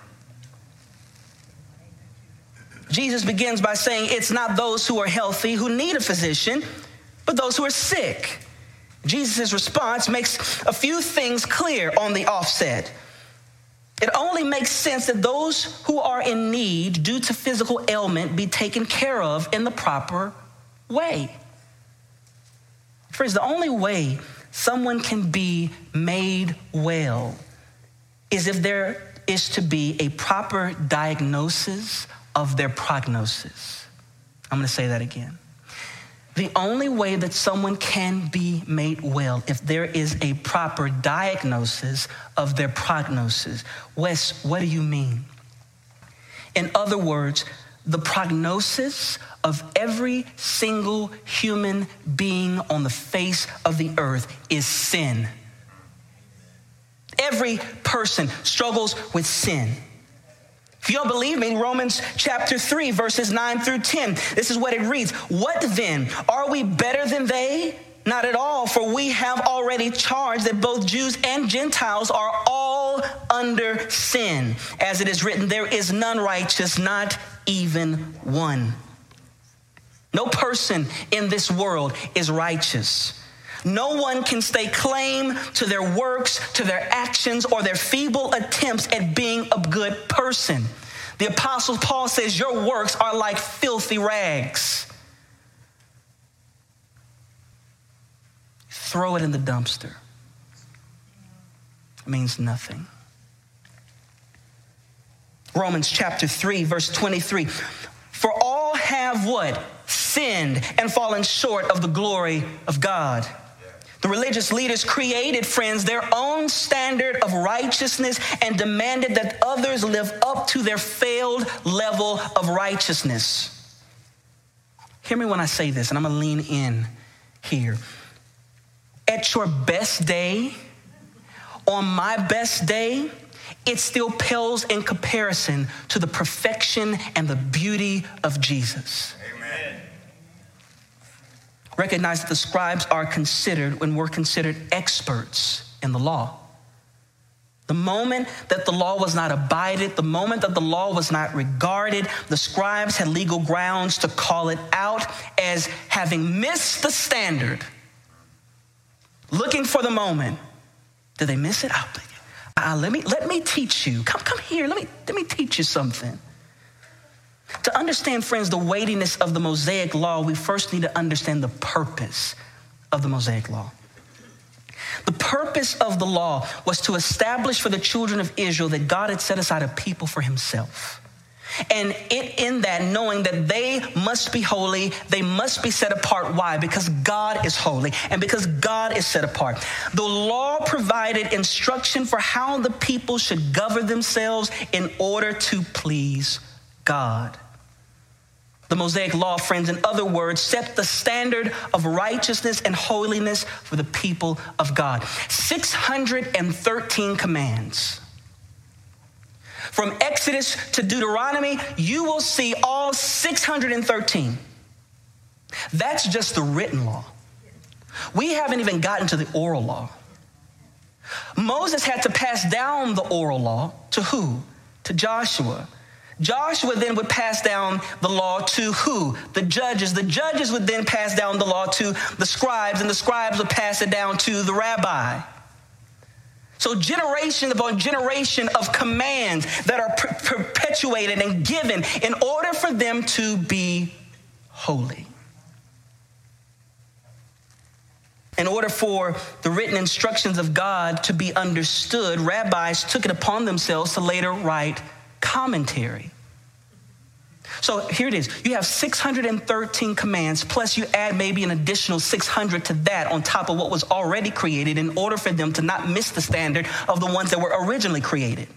Jesus begins by saying it's not those who are healthy who need a physician, but those who are sick. Jesus' response makes a few things clear on the offset. It only makes sense that those who are in need due to physical ailment be taken care of in the proper way. Friends, the only way someone can be made well is if there is to be a proper diagnosis of their prognosis. I'm going to say that again. The only way that someone can be made well if there is a proper diagnosis of their prognosis. Wes, what do you mean? In other words, the prognosis of every single human being on the face of the earth is sin. Every person struggles with sin. If you don't believe me, Romans chapter three, verses nine through ten, this is what it reads. What then? Are we better than they? Not at all, for we have already charged that both Jews and Gentiles are all under sin. As it is written, there is none righteous, not even one. No person in this world is righteous. No one can stake claim to their works, to their actions, or their feeble attempts at being a good person. The Apostle Paul says, your works are like filthy rags. Throw it in the dumpster. It means nothing. Romans chapter three, verse twenty-three. For all have what? Sinned and fallen short of the glory of God. The religious leaders created, friends, their own standard of righteousness and demanded that others live up to their failed level of righteousness. Hear me when I say this, and I'm going to lean in here. At your best day, on my best day, it still pales in comparison to the perfection and the beauty of Jesus. Amen. Recognize that the scribes are considered, when we're considered experts in the law. The moment that the law was not abided, the moment that the law was not regarded, the scribes had legal grounds to call it out as having missed the standard. Looking for the moment. Did they miss it? Oh, uh, let me let me teach you. Come, come here. Let me let me teach you something. To understand, friends, the weightiness of the Mosaic law, we first need to understand the purpose of the Mosaic law. The purpose of the law was to establish for the children of Israel that God had set aside a people for himself. And it, in that, knowing that they must be holy, they must be set apart. Why? Because God is holy and because God is set apart. The law provided instruction for how the people should govern themselves in order to please God. The Mosaic law, friends, in other words, set the standard of righteousness and holiness for the people of God. six hundred thirteen commands. From Exodus to Deuteronomy, you will see all six hundred thirteen. That's just the written law. We haven't even gotten to the oral law. Moses had to pass down the oral law to who? To Joshua. Joshua then would pass down the law to who? The judges. The judges would then pass down the law to the scribes, and the scribes would pass it down to the rabbi. So generation upon generation of commands that are per- perpetuated and given in order for them to be holy. In order for the written instructions of God to be understood, rabbis took it upon themselves to later write commentary. So here it is. You have six hundred thirteen commands, plus you add maybe an additional six hundred to that on top of what was already created in order for them to not miss the standard of the ones that were originally created.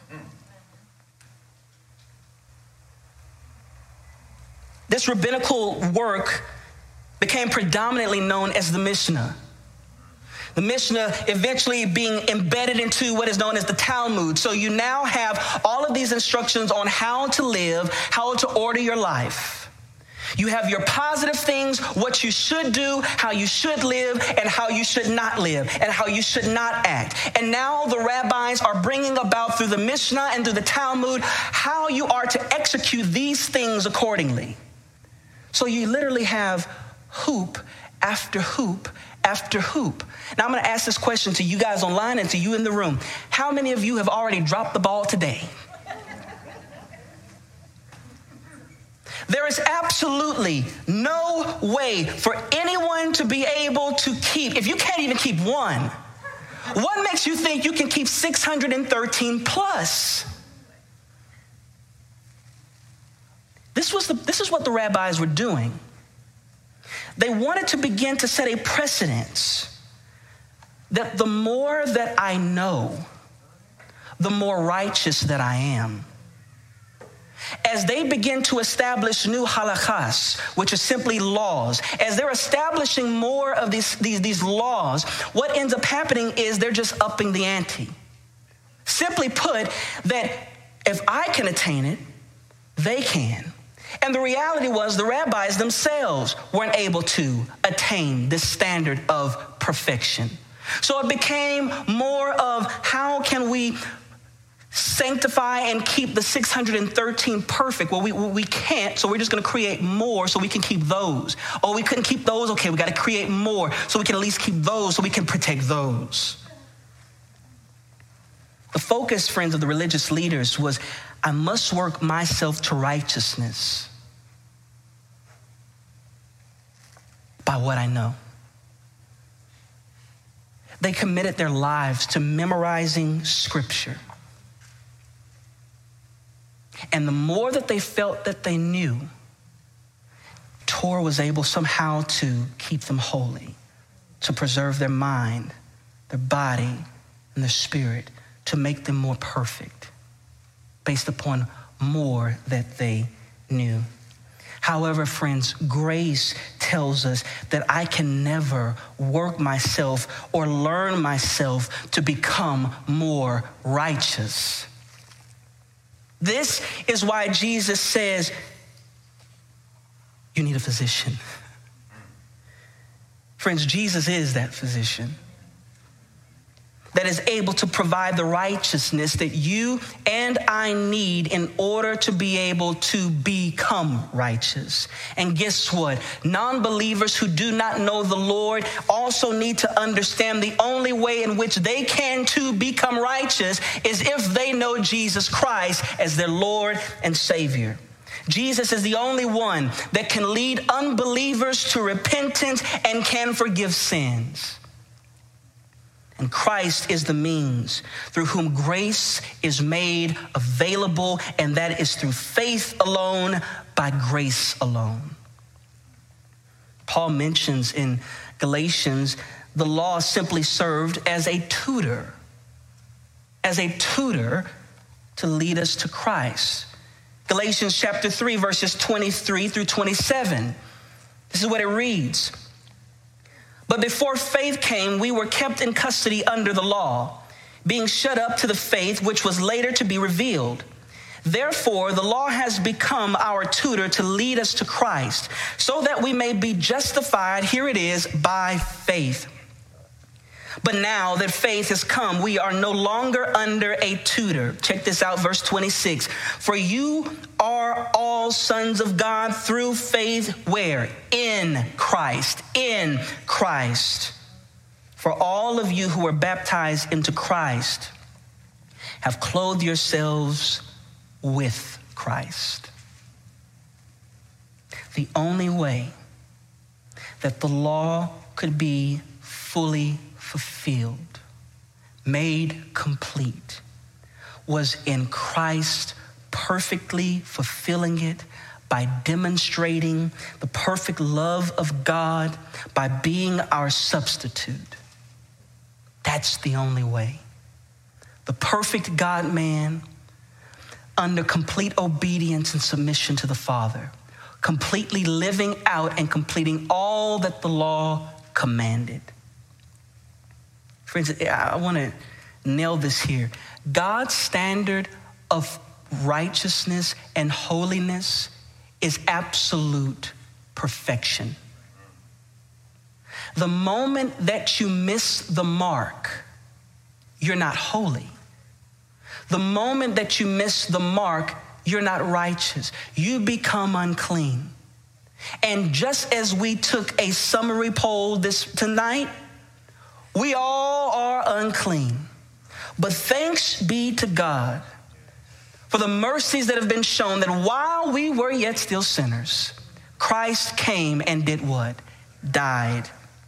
This rabbinical work became predominantly known as the Mishnah. The Mishnah eventually being embedded into what is known as the Talmud. So you now have all of these instructions on how to live, how to order your life. You have your positive things, what you should do, how you should live, and how you should not live, and how you should not act. And now the rabbis are bringing about through the Mishnah and through the Talmud how you are to execute these things accordingly. So you literally have hoop after hoop after hoop. Now I'm going to ask this question to you guys online and to you in the room. How many of you have already dropped the ball today? There is absolutely no way for anyone to be able to keep, if you can't even keep one, what makes you think you can keep six hundred thirteen plus? This was the, this is what the rabbis were doing. They wanted to begin to set a precedence that the more that I know, the more righteous that I am. As they begin to establish new halachas, which are simply laws, as they're establishing more of these, these, these laws, what ends up happening is they're just upping the ante. Simply put, that if I can attain it, they can. And the reality was the rabbis themselves weren't able to attain this standard of perfection. So it became more of how can we sanctify and keep the six hundred thirteen perfect? Well, we, we can't, so we're just going to create more so we can keep those. Oh, we couldn't keep those? Okay, we got to create more so we can at least keep those so we can protect those. The focus, friends, of the religious leaders was, I must work myself to righteousness by what I know. They committed their lives to memorizing scripture. And the more that they felt that they knew, Torah was able somehow to keep them holy, to preserve their mind, their body, and their spirit, to make them more perfect, based upon more that they knew. However, friends, grace tells us that I can never work myself or learn myself to become more righteous. This is why Jesus says, you need a physician. Friends, Jesus is that physician that is able to provide the righteousness that you and I need in order to be able to become righteous. And guess what? Non-believers who do not know the Lord also need to understand the only way in which they can to become righteous is if they know Jesus Christ as their Lord and Savior. Jesus is the only one that can lead unbelievers to repentance and can forgive sins. And Christ is the means through whom grace is made available, and that is through faith alone, by grace alone. Paul mentions in Galatians, the law simply served as a tutor, as a tutor to lead us to Christ. Galatians chapter three, verses twenty-three through twenty-seven. This is what it reads. But before faith came, we were kept in custody under the law, being shut up to the faith which was later to be revealed. Therefore, the law has become our tutor to lead us to Christ, so that we may be justified, here it is, by faith. But now that faith has come, we are no longer under a tutor. Check this out, verse twenty-six. For you are all sons of God through faith, where? In Christ, in Christ. For all of you who are baptized into Christ have clothed yourselves with Christ. The only way that the law could be fully fulfilled, made complete, was in Christ perfectly fulfilling it by demonstrating the perfect love of God, by being our substitute. That's the only way. The perfect God-man under complete obedience and submission to the Father, completely living out and completing all that the law commanded. Friends, I want to nail this here. God's standard of righteousness and holiness is absolute perfection. The moment that you miss the mark, you're not holy. The moment that you miss the mark, you're not righteous. You become unclean. And just as we took a summary poll this tonight, we all are unclean. But thanks be to God for the mercies that have been shown, that while we were yet still sinners, Christ came and did what? Died.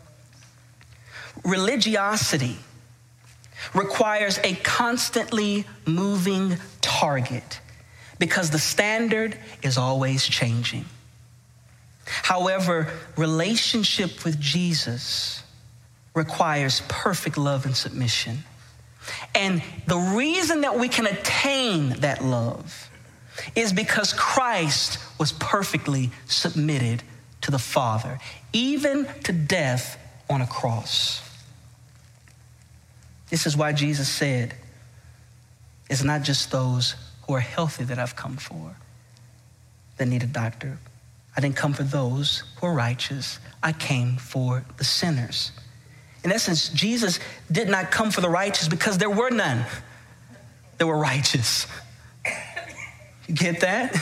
Religiosity requires a constantly moving target because the standard is always changing. However, relationship with Jesus requires perfect love and submission. And the reason that we can attain that love is because Christ was perfectly submitted to the Father, even to death on a cross. This is why Jesus said, it's not just those who are healthy that I've come for, that need a doctor. I didn't come for those who are righteous. I came for the sinners. In essence, Jesus did not come for the righteous because there were none that were righteous. You get that?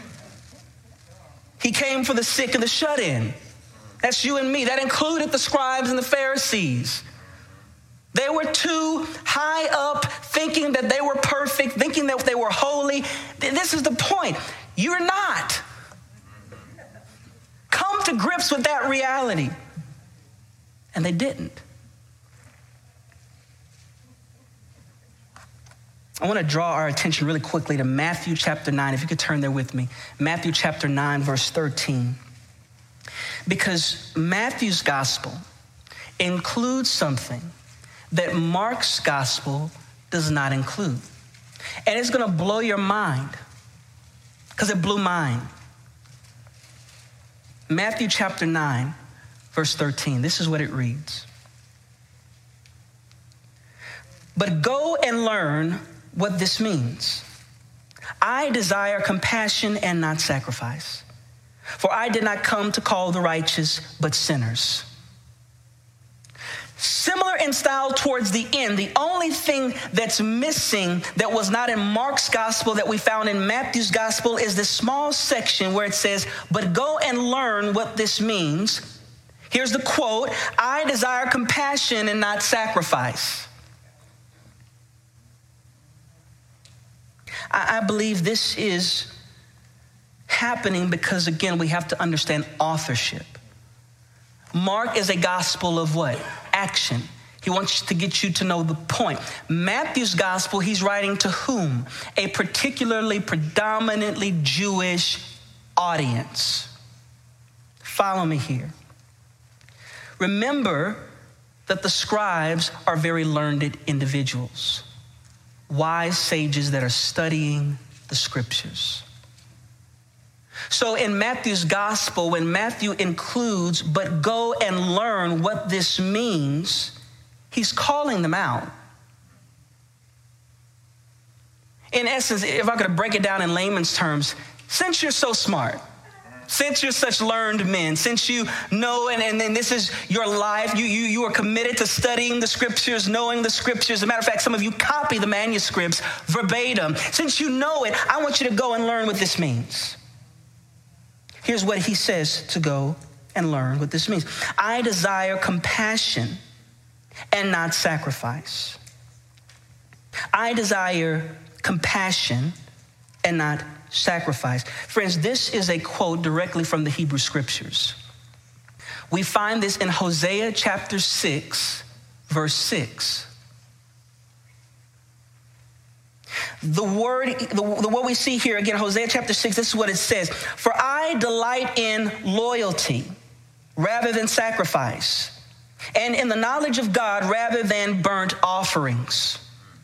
He came for the sick and the shut-in. That's you and me. That included the scribes and the Pharisees. They were too high up, thinking that they were perfect, thinking that they were holy. This is the point. You're not. Come to grips with that reality. And they didn't. I want to draw our attention really quickly to Matthew chapter nine. If you could turn there with me. Matthew chapter nine, verse thirteen. Because Matthew's gospel includes something that Mark's gospel does not include. And it's going to blow your mind, because it blew mine. Matthew chapter nine, verse thirteen. This is what it reads. But go and learn what this means. I desire compassion and not sacrifice, for I did not come to call the righteous, but sinners. Similar in style towards the end, the only thing that's missing that was not in Mark's gospel that we found in Matthew's gospel is this small section where it says, but go and learn what this means. Here's the quote, I desire compassion and not sacrifice. I, I believe this is happening because, again, we have to understand authorship. Mark is a gospel of what? Action. He wants to get you to know the point. Matthew's gospel, he's writing to whom? A particularly predominantly Jewish audience. Follow me here. Remember that the scribes are very learned individuals, wise sages that are studying the scriptures. So in Matthew's gospel, when Matthew includes, but go and learn what this means, he's calling them out. In essence, if I could break it down in layman's terms, since you're so smart, since you're such learned men, since you know, and, and, and this is your life, you, you, you are committed to studying the scriptures, knowing the scriptures. As a matter of fact, some of you copy the manuscripts verbatim. Since you know it, I want you to go and learn what this means. Here's what he says to go and learn what this means. I desire compassion and not sacrifice. I desire compassion and not sacrifice. Friends, this is a quote directly from the Hebrew scriptures. We find this in Hosea chapter six, verse six. The word, the, the what we see here again, Hosea chapter six, this is what it says. For I delight in loyalty rather than sacrifice, and in the knowledge of God rather than burnt offerings.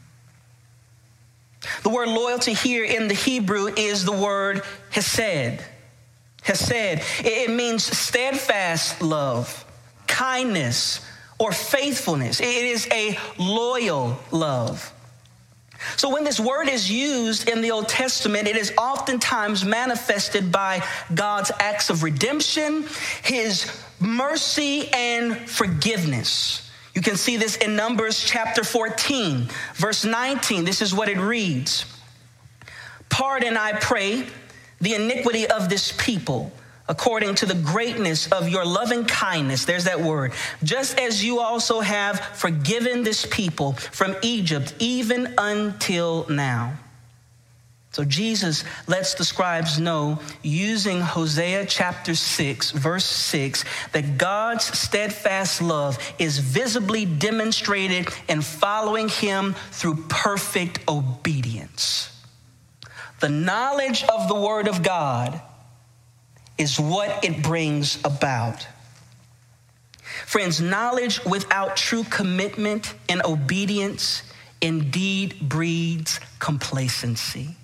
The word loyalty here in the Hebrew is the word hesed. Hesed. It means steadfast love, kindness, or faithfulness. It is a loyal love. So when this word is used in the Old Testament, it is oftentimes manifested by God's acts of redemption, his mercy and forgiveness. You can see this in Numbers chapter fourteen, verse nineteen. This is what it reads. Pardon, I pray, the iniquity of this people, according to the greatness of your loving kindness. There's that word. Just as you also have forgiven this people from Egypt, even until now. So Jesus lets the scribes know, using Hosea chapter six, verse six, that God's steadfast love is visibly demonstrated in following him through perfect obedience. The knowledge of the word of God is what it brings about. Friends, knowledge without true commitment and obedience indeed breeds complacency.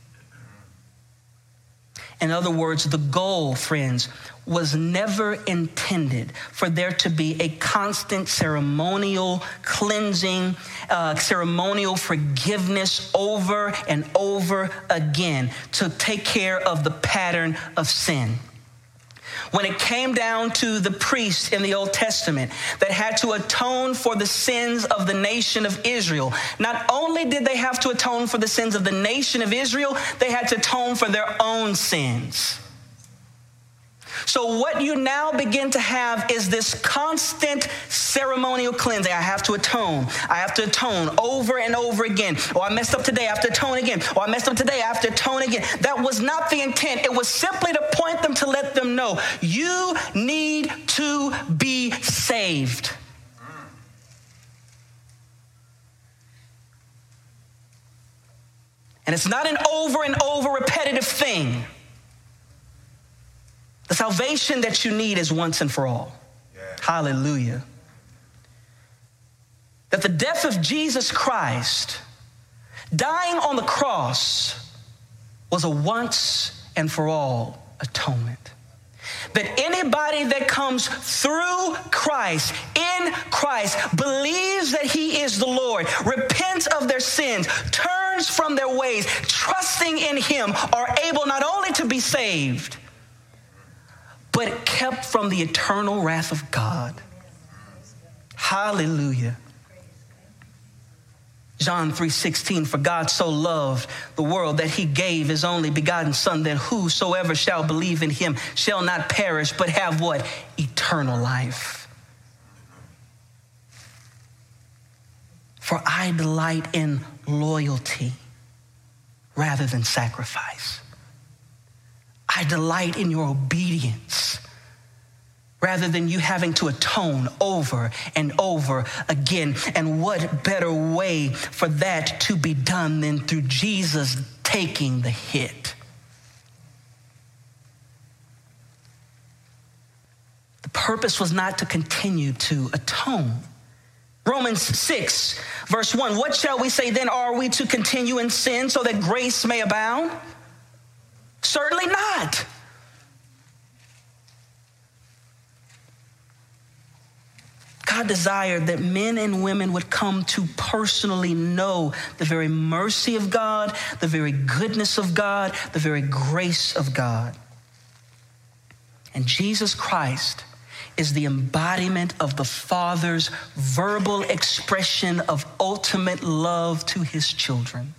In other words, the goal, friends, was never intended for there to be a constant ceremonial cleansing, uh, ceremonial forgiveness over and over again to take care of the pattern of sin. When it came down to the priests in the Old Testament that had to atone for the sins of the nation of Israel, not only did they have to atone for the sins of the nation of Israel, they had to atone for their own sins. So what you now begin to have is this constant ceremonial cleansing. I have to atone. I have to atone over and over again. Oh, I messed up today. I have to atone again. Oh, I messed up today. I have to atone again. That was not the intent. It was simply to point them, to let them know, you need to be saved. And it's not an over and over repetitive thing. The salvation that you need is once and for all. Yeah. Hallelujah. That the death of Jesus Christ, dying on the cross, was a once and for all atonement. That anybody that comes through Christ, in Christ, believes that he is the Lord, repents of their sins, turns from their ways, trusting in him, are able not only to be saved, but kept from the eternal wrath of God. Hallelujah. John three sixteen, for God so loved the world that he gave his only begotten son, that whosoever shall believe in him shall not perish, but have what? Eternal life. For I delight in loyalty rather than sacrifice. I delight in your obedience rather than you having to atone over and over again. And what better way for that to be done than through Jesus taking the hit? The purpose was not to continue to atone. Romans six, verse one, what shall we say then? Are we to continue in sin so that grace may abound? Certainly not. God desired that men and women would come to personally know the very mercy of God, the very goodness of God, the very grace of God. And Jesus Christ is the embodiment of the Father's verbal expression of ultimate love to his children.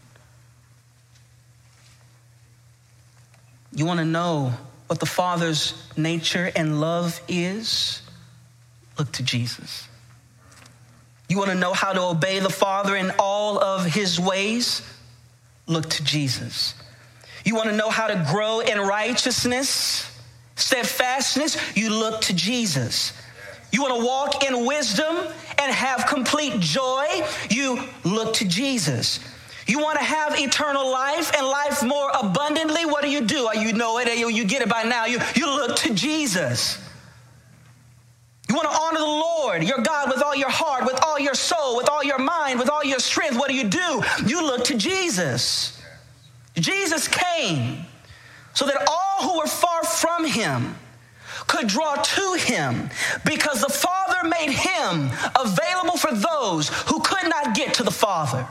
You want to know what the Father's nature and love is? Look to Jesus. You want to know how to obey the Father in all of his ways? Look to Jesus. You want to know how to grow in righteousness, steadfastness? You look to Jesus. You want to walk in wisdom and have complete joy? You look to Jesus. You want to have eternal life and life more abundantly? What do you do? You know it, you get it by now. You, you look to Jesus. You want to honor the Lord, your God, with all your heart, with all your soul, with all your mind, with all your strength. What do you do? You look to Jesus. Jesus came so that all who were far from him could draw to him, because the Father made him available for those who could not get to the Father.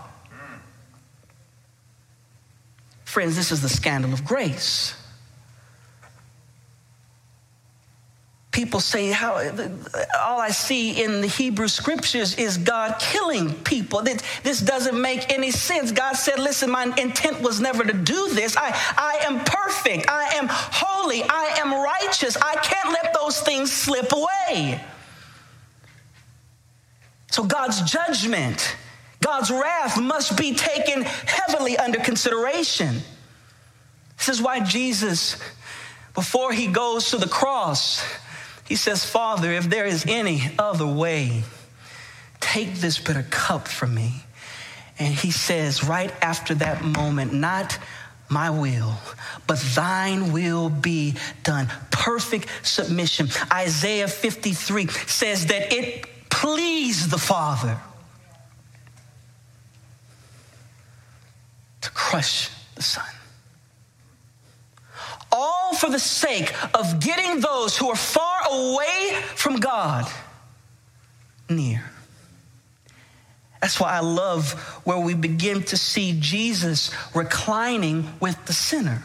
Friends, this is the scandal of grace. People say, how all I see in the Hebrew scriptures is God killing people. This doesn't make any sense. God said, listen, my intent was never to do this. I, I am perfect. I am holy. I am righteous. I can't let those things slip away. So God's judgment, God's wrath must be taken heavily under consideration. This is why Jesus, before he goes to the cross, he says, Father, if there is any other way, take this bitter cup from me. And he says right after that moment, not my will, but thine will be done. Perfect submission. Isaiah fifty-three says that it pleased the Father to crush the Son. All for the sake of getting those who are far away from God near. That's why I love where we begin to see Jesus reclining with the sinner.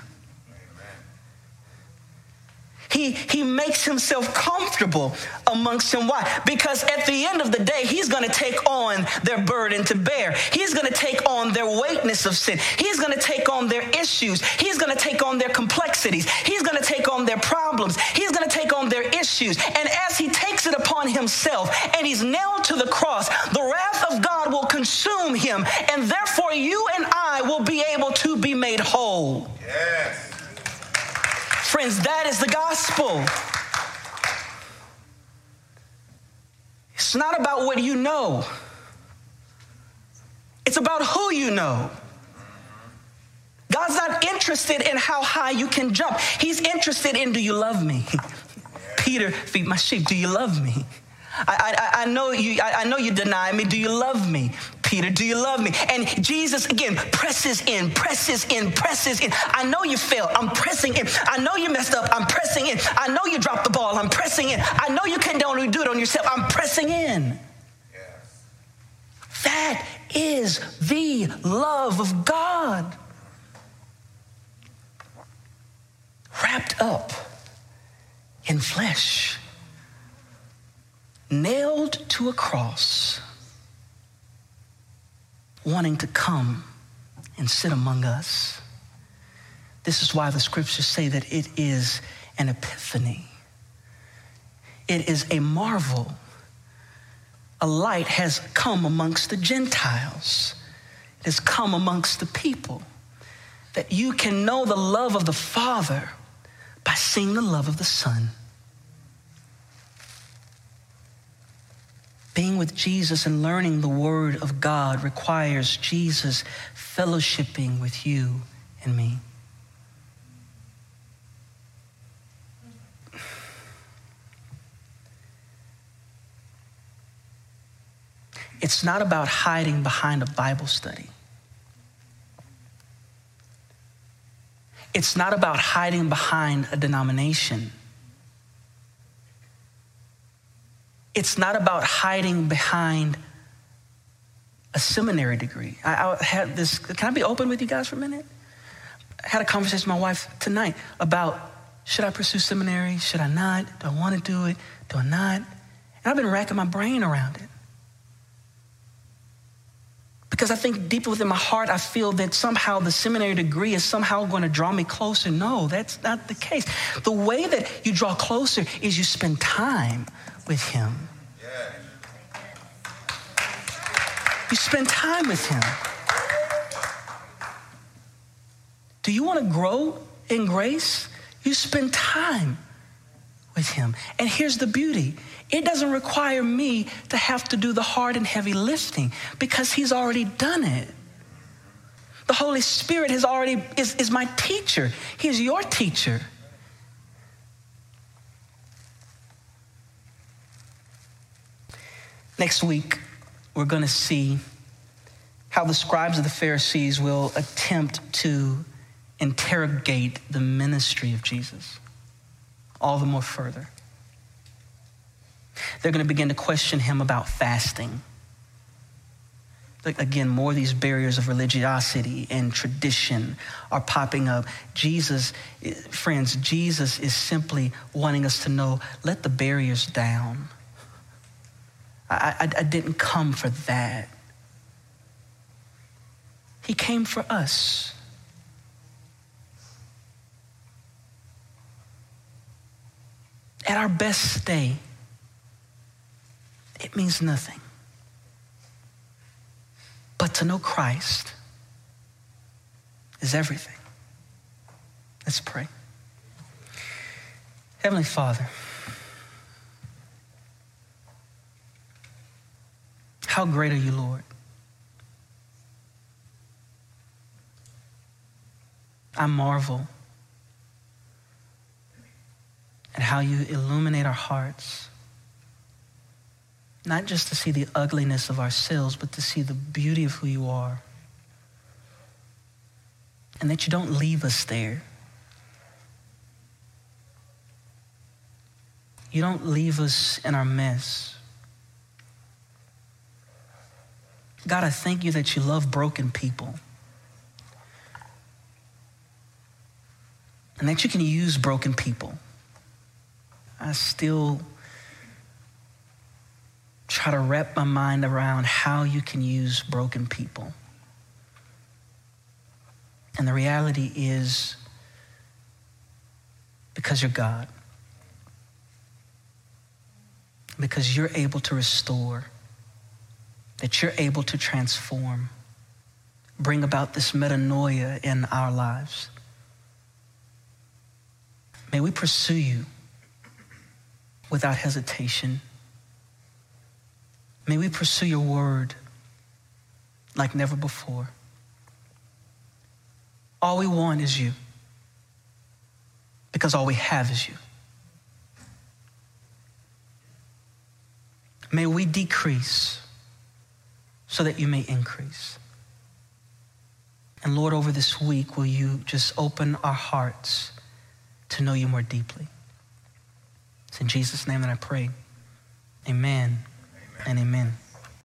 He, he makes himself comfortable amongst them. Why? Because at the end of the day, he's going to take on their burden to bear. He's going to take on their weightness of sin. He's going to take on their issues. He's going to take on their complexities. He's going to take on their problems. He's going to take on their issues. And as he takes it upon himself and he's nailed to the cross, the wrath of God will consume him. And therefore, you and I will be able to be made whole. Yes. Friends, that is the gospel. It's not about what you know. It's about who you know. God's not interested in how high you can jump. He's interested in, do you love me? Peter, feed my sheep. Do you love me? I, I, I know you. I, I know you deny me. Do you love me? Peter, do you love me? And Jesus, again, presses in, presses in, presses in. I know you failed. I'm pressing in. I know you messed up. I'm pressing in. I know you dropped the ball. I'm pressing in. I know you can't only do it on yourself. I'm pressing in. Yes. That is the love of God. Wrapped up in flesh. Nailed to a cross, wanting to come and sit among us. This is why the scriptures say that it is an epiphany. It is a marvel. A light has come amongst the Gentiles. It has come amongst the people, that you can know the love of the Father by seeing the love of the Son. Being with Jesus and learning the word of God requires Jesus fellowshipping with you and me. It's not about hiding behind a Bible study. It's not about hiding behind a denomination. It's not about hiding behind a seminary degree. I, I had this, can I be open with you guys for a minute? I had a conversation with my wife tonight about, should I pursue seminary? Should I not? Do I want to do it? Do I not? And I've been racking my brain around it. Because I think deep within my heart, I feel that somehow the seminary degree is somehow going to draw me closer. No, that's not the case. The way that you draw closer is you spend time with him. You spend time with him. Do you want to grow in grace? You spend time with him. And here's the beauty. It doesn't require me to have to do the hard and heavy lifting because he's already done it. The Holy Spirit has already is, is my teacher. He is your teacher. Next week, we're going to see how the scribes of the Pharisees will attempt to interrogate the ministry of Jesus all the more further. They're going to begin to question him about fasting. Like, again, more of these barriers of religiosity and tradition are popping up. Jesus, friends, Jesus is simply wanting us to know, let the barriers down. I, I, I didn't come for that. He came for us. At our best day, it means nothing. But to know Christ is everything. Let's pray. Heavenly Father, how great are you, Lord? I marvel at how you illuminate our hearts, not just to see the ugliness of ourselves, but to see the beauty of who you are. And that you don't leave us there. You don't leave us in our mess. God, I thank you that you love broken people. And that you can use broken people. I still try to wrap my mind around how you can use broken people. And the reality is because you're God. Because you're able to restore. That you're able to transform. Bring about this metanoia in our lives. May we pursue you without hesitation. May we pursue your word like never before. All we want is you, because all we have is you. May we decrease so that you may increase. And Lord, over this week, will you just open our hearts to know you more deeply? It's in Jesus' name that I pray. Amen, amen. And amen.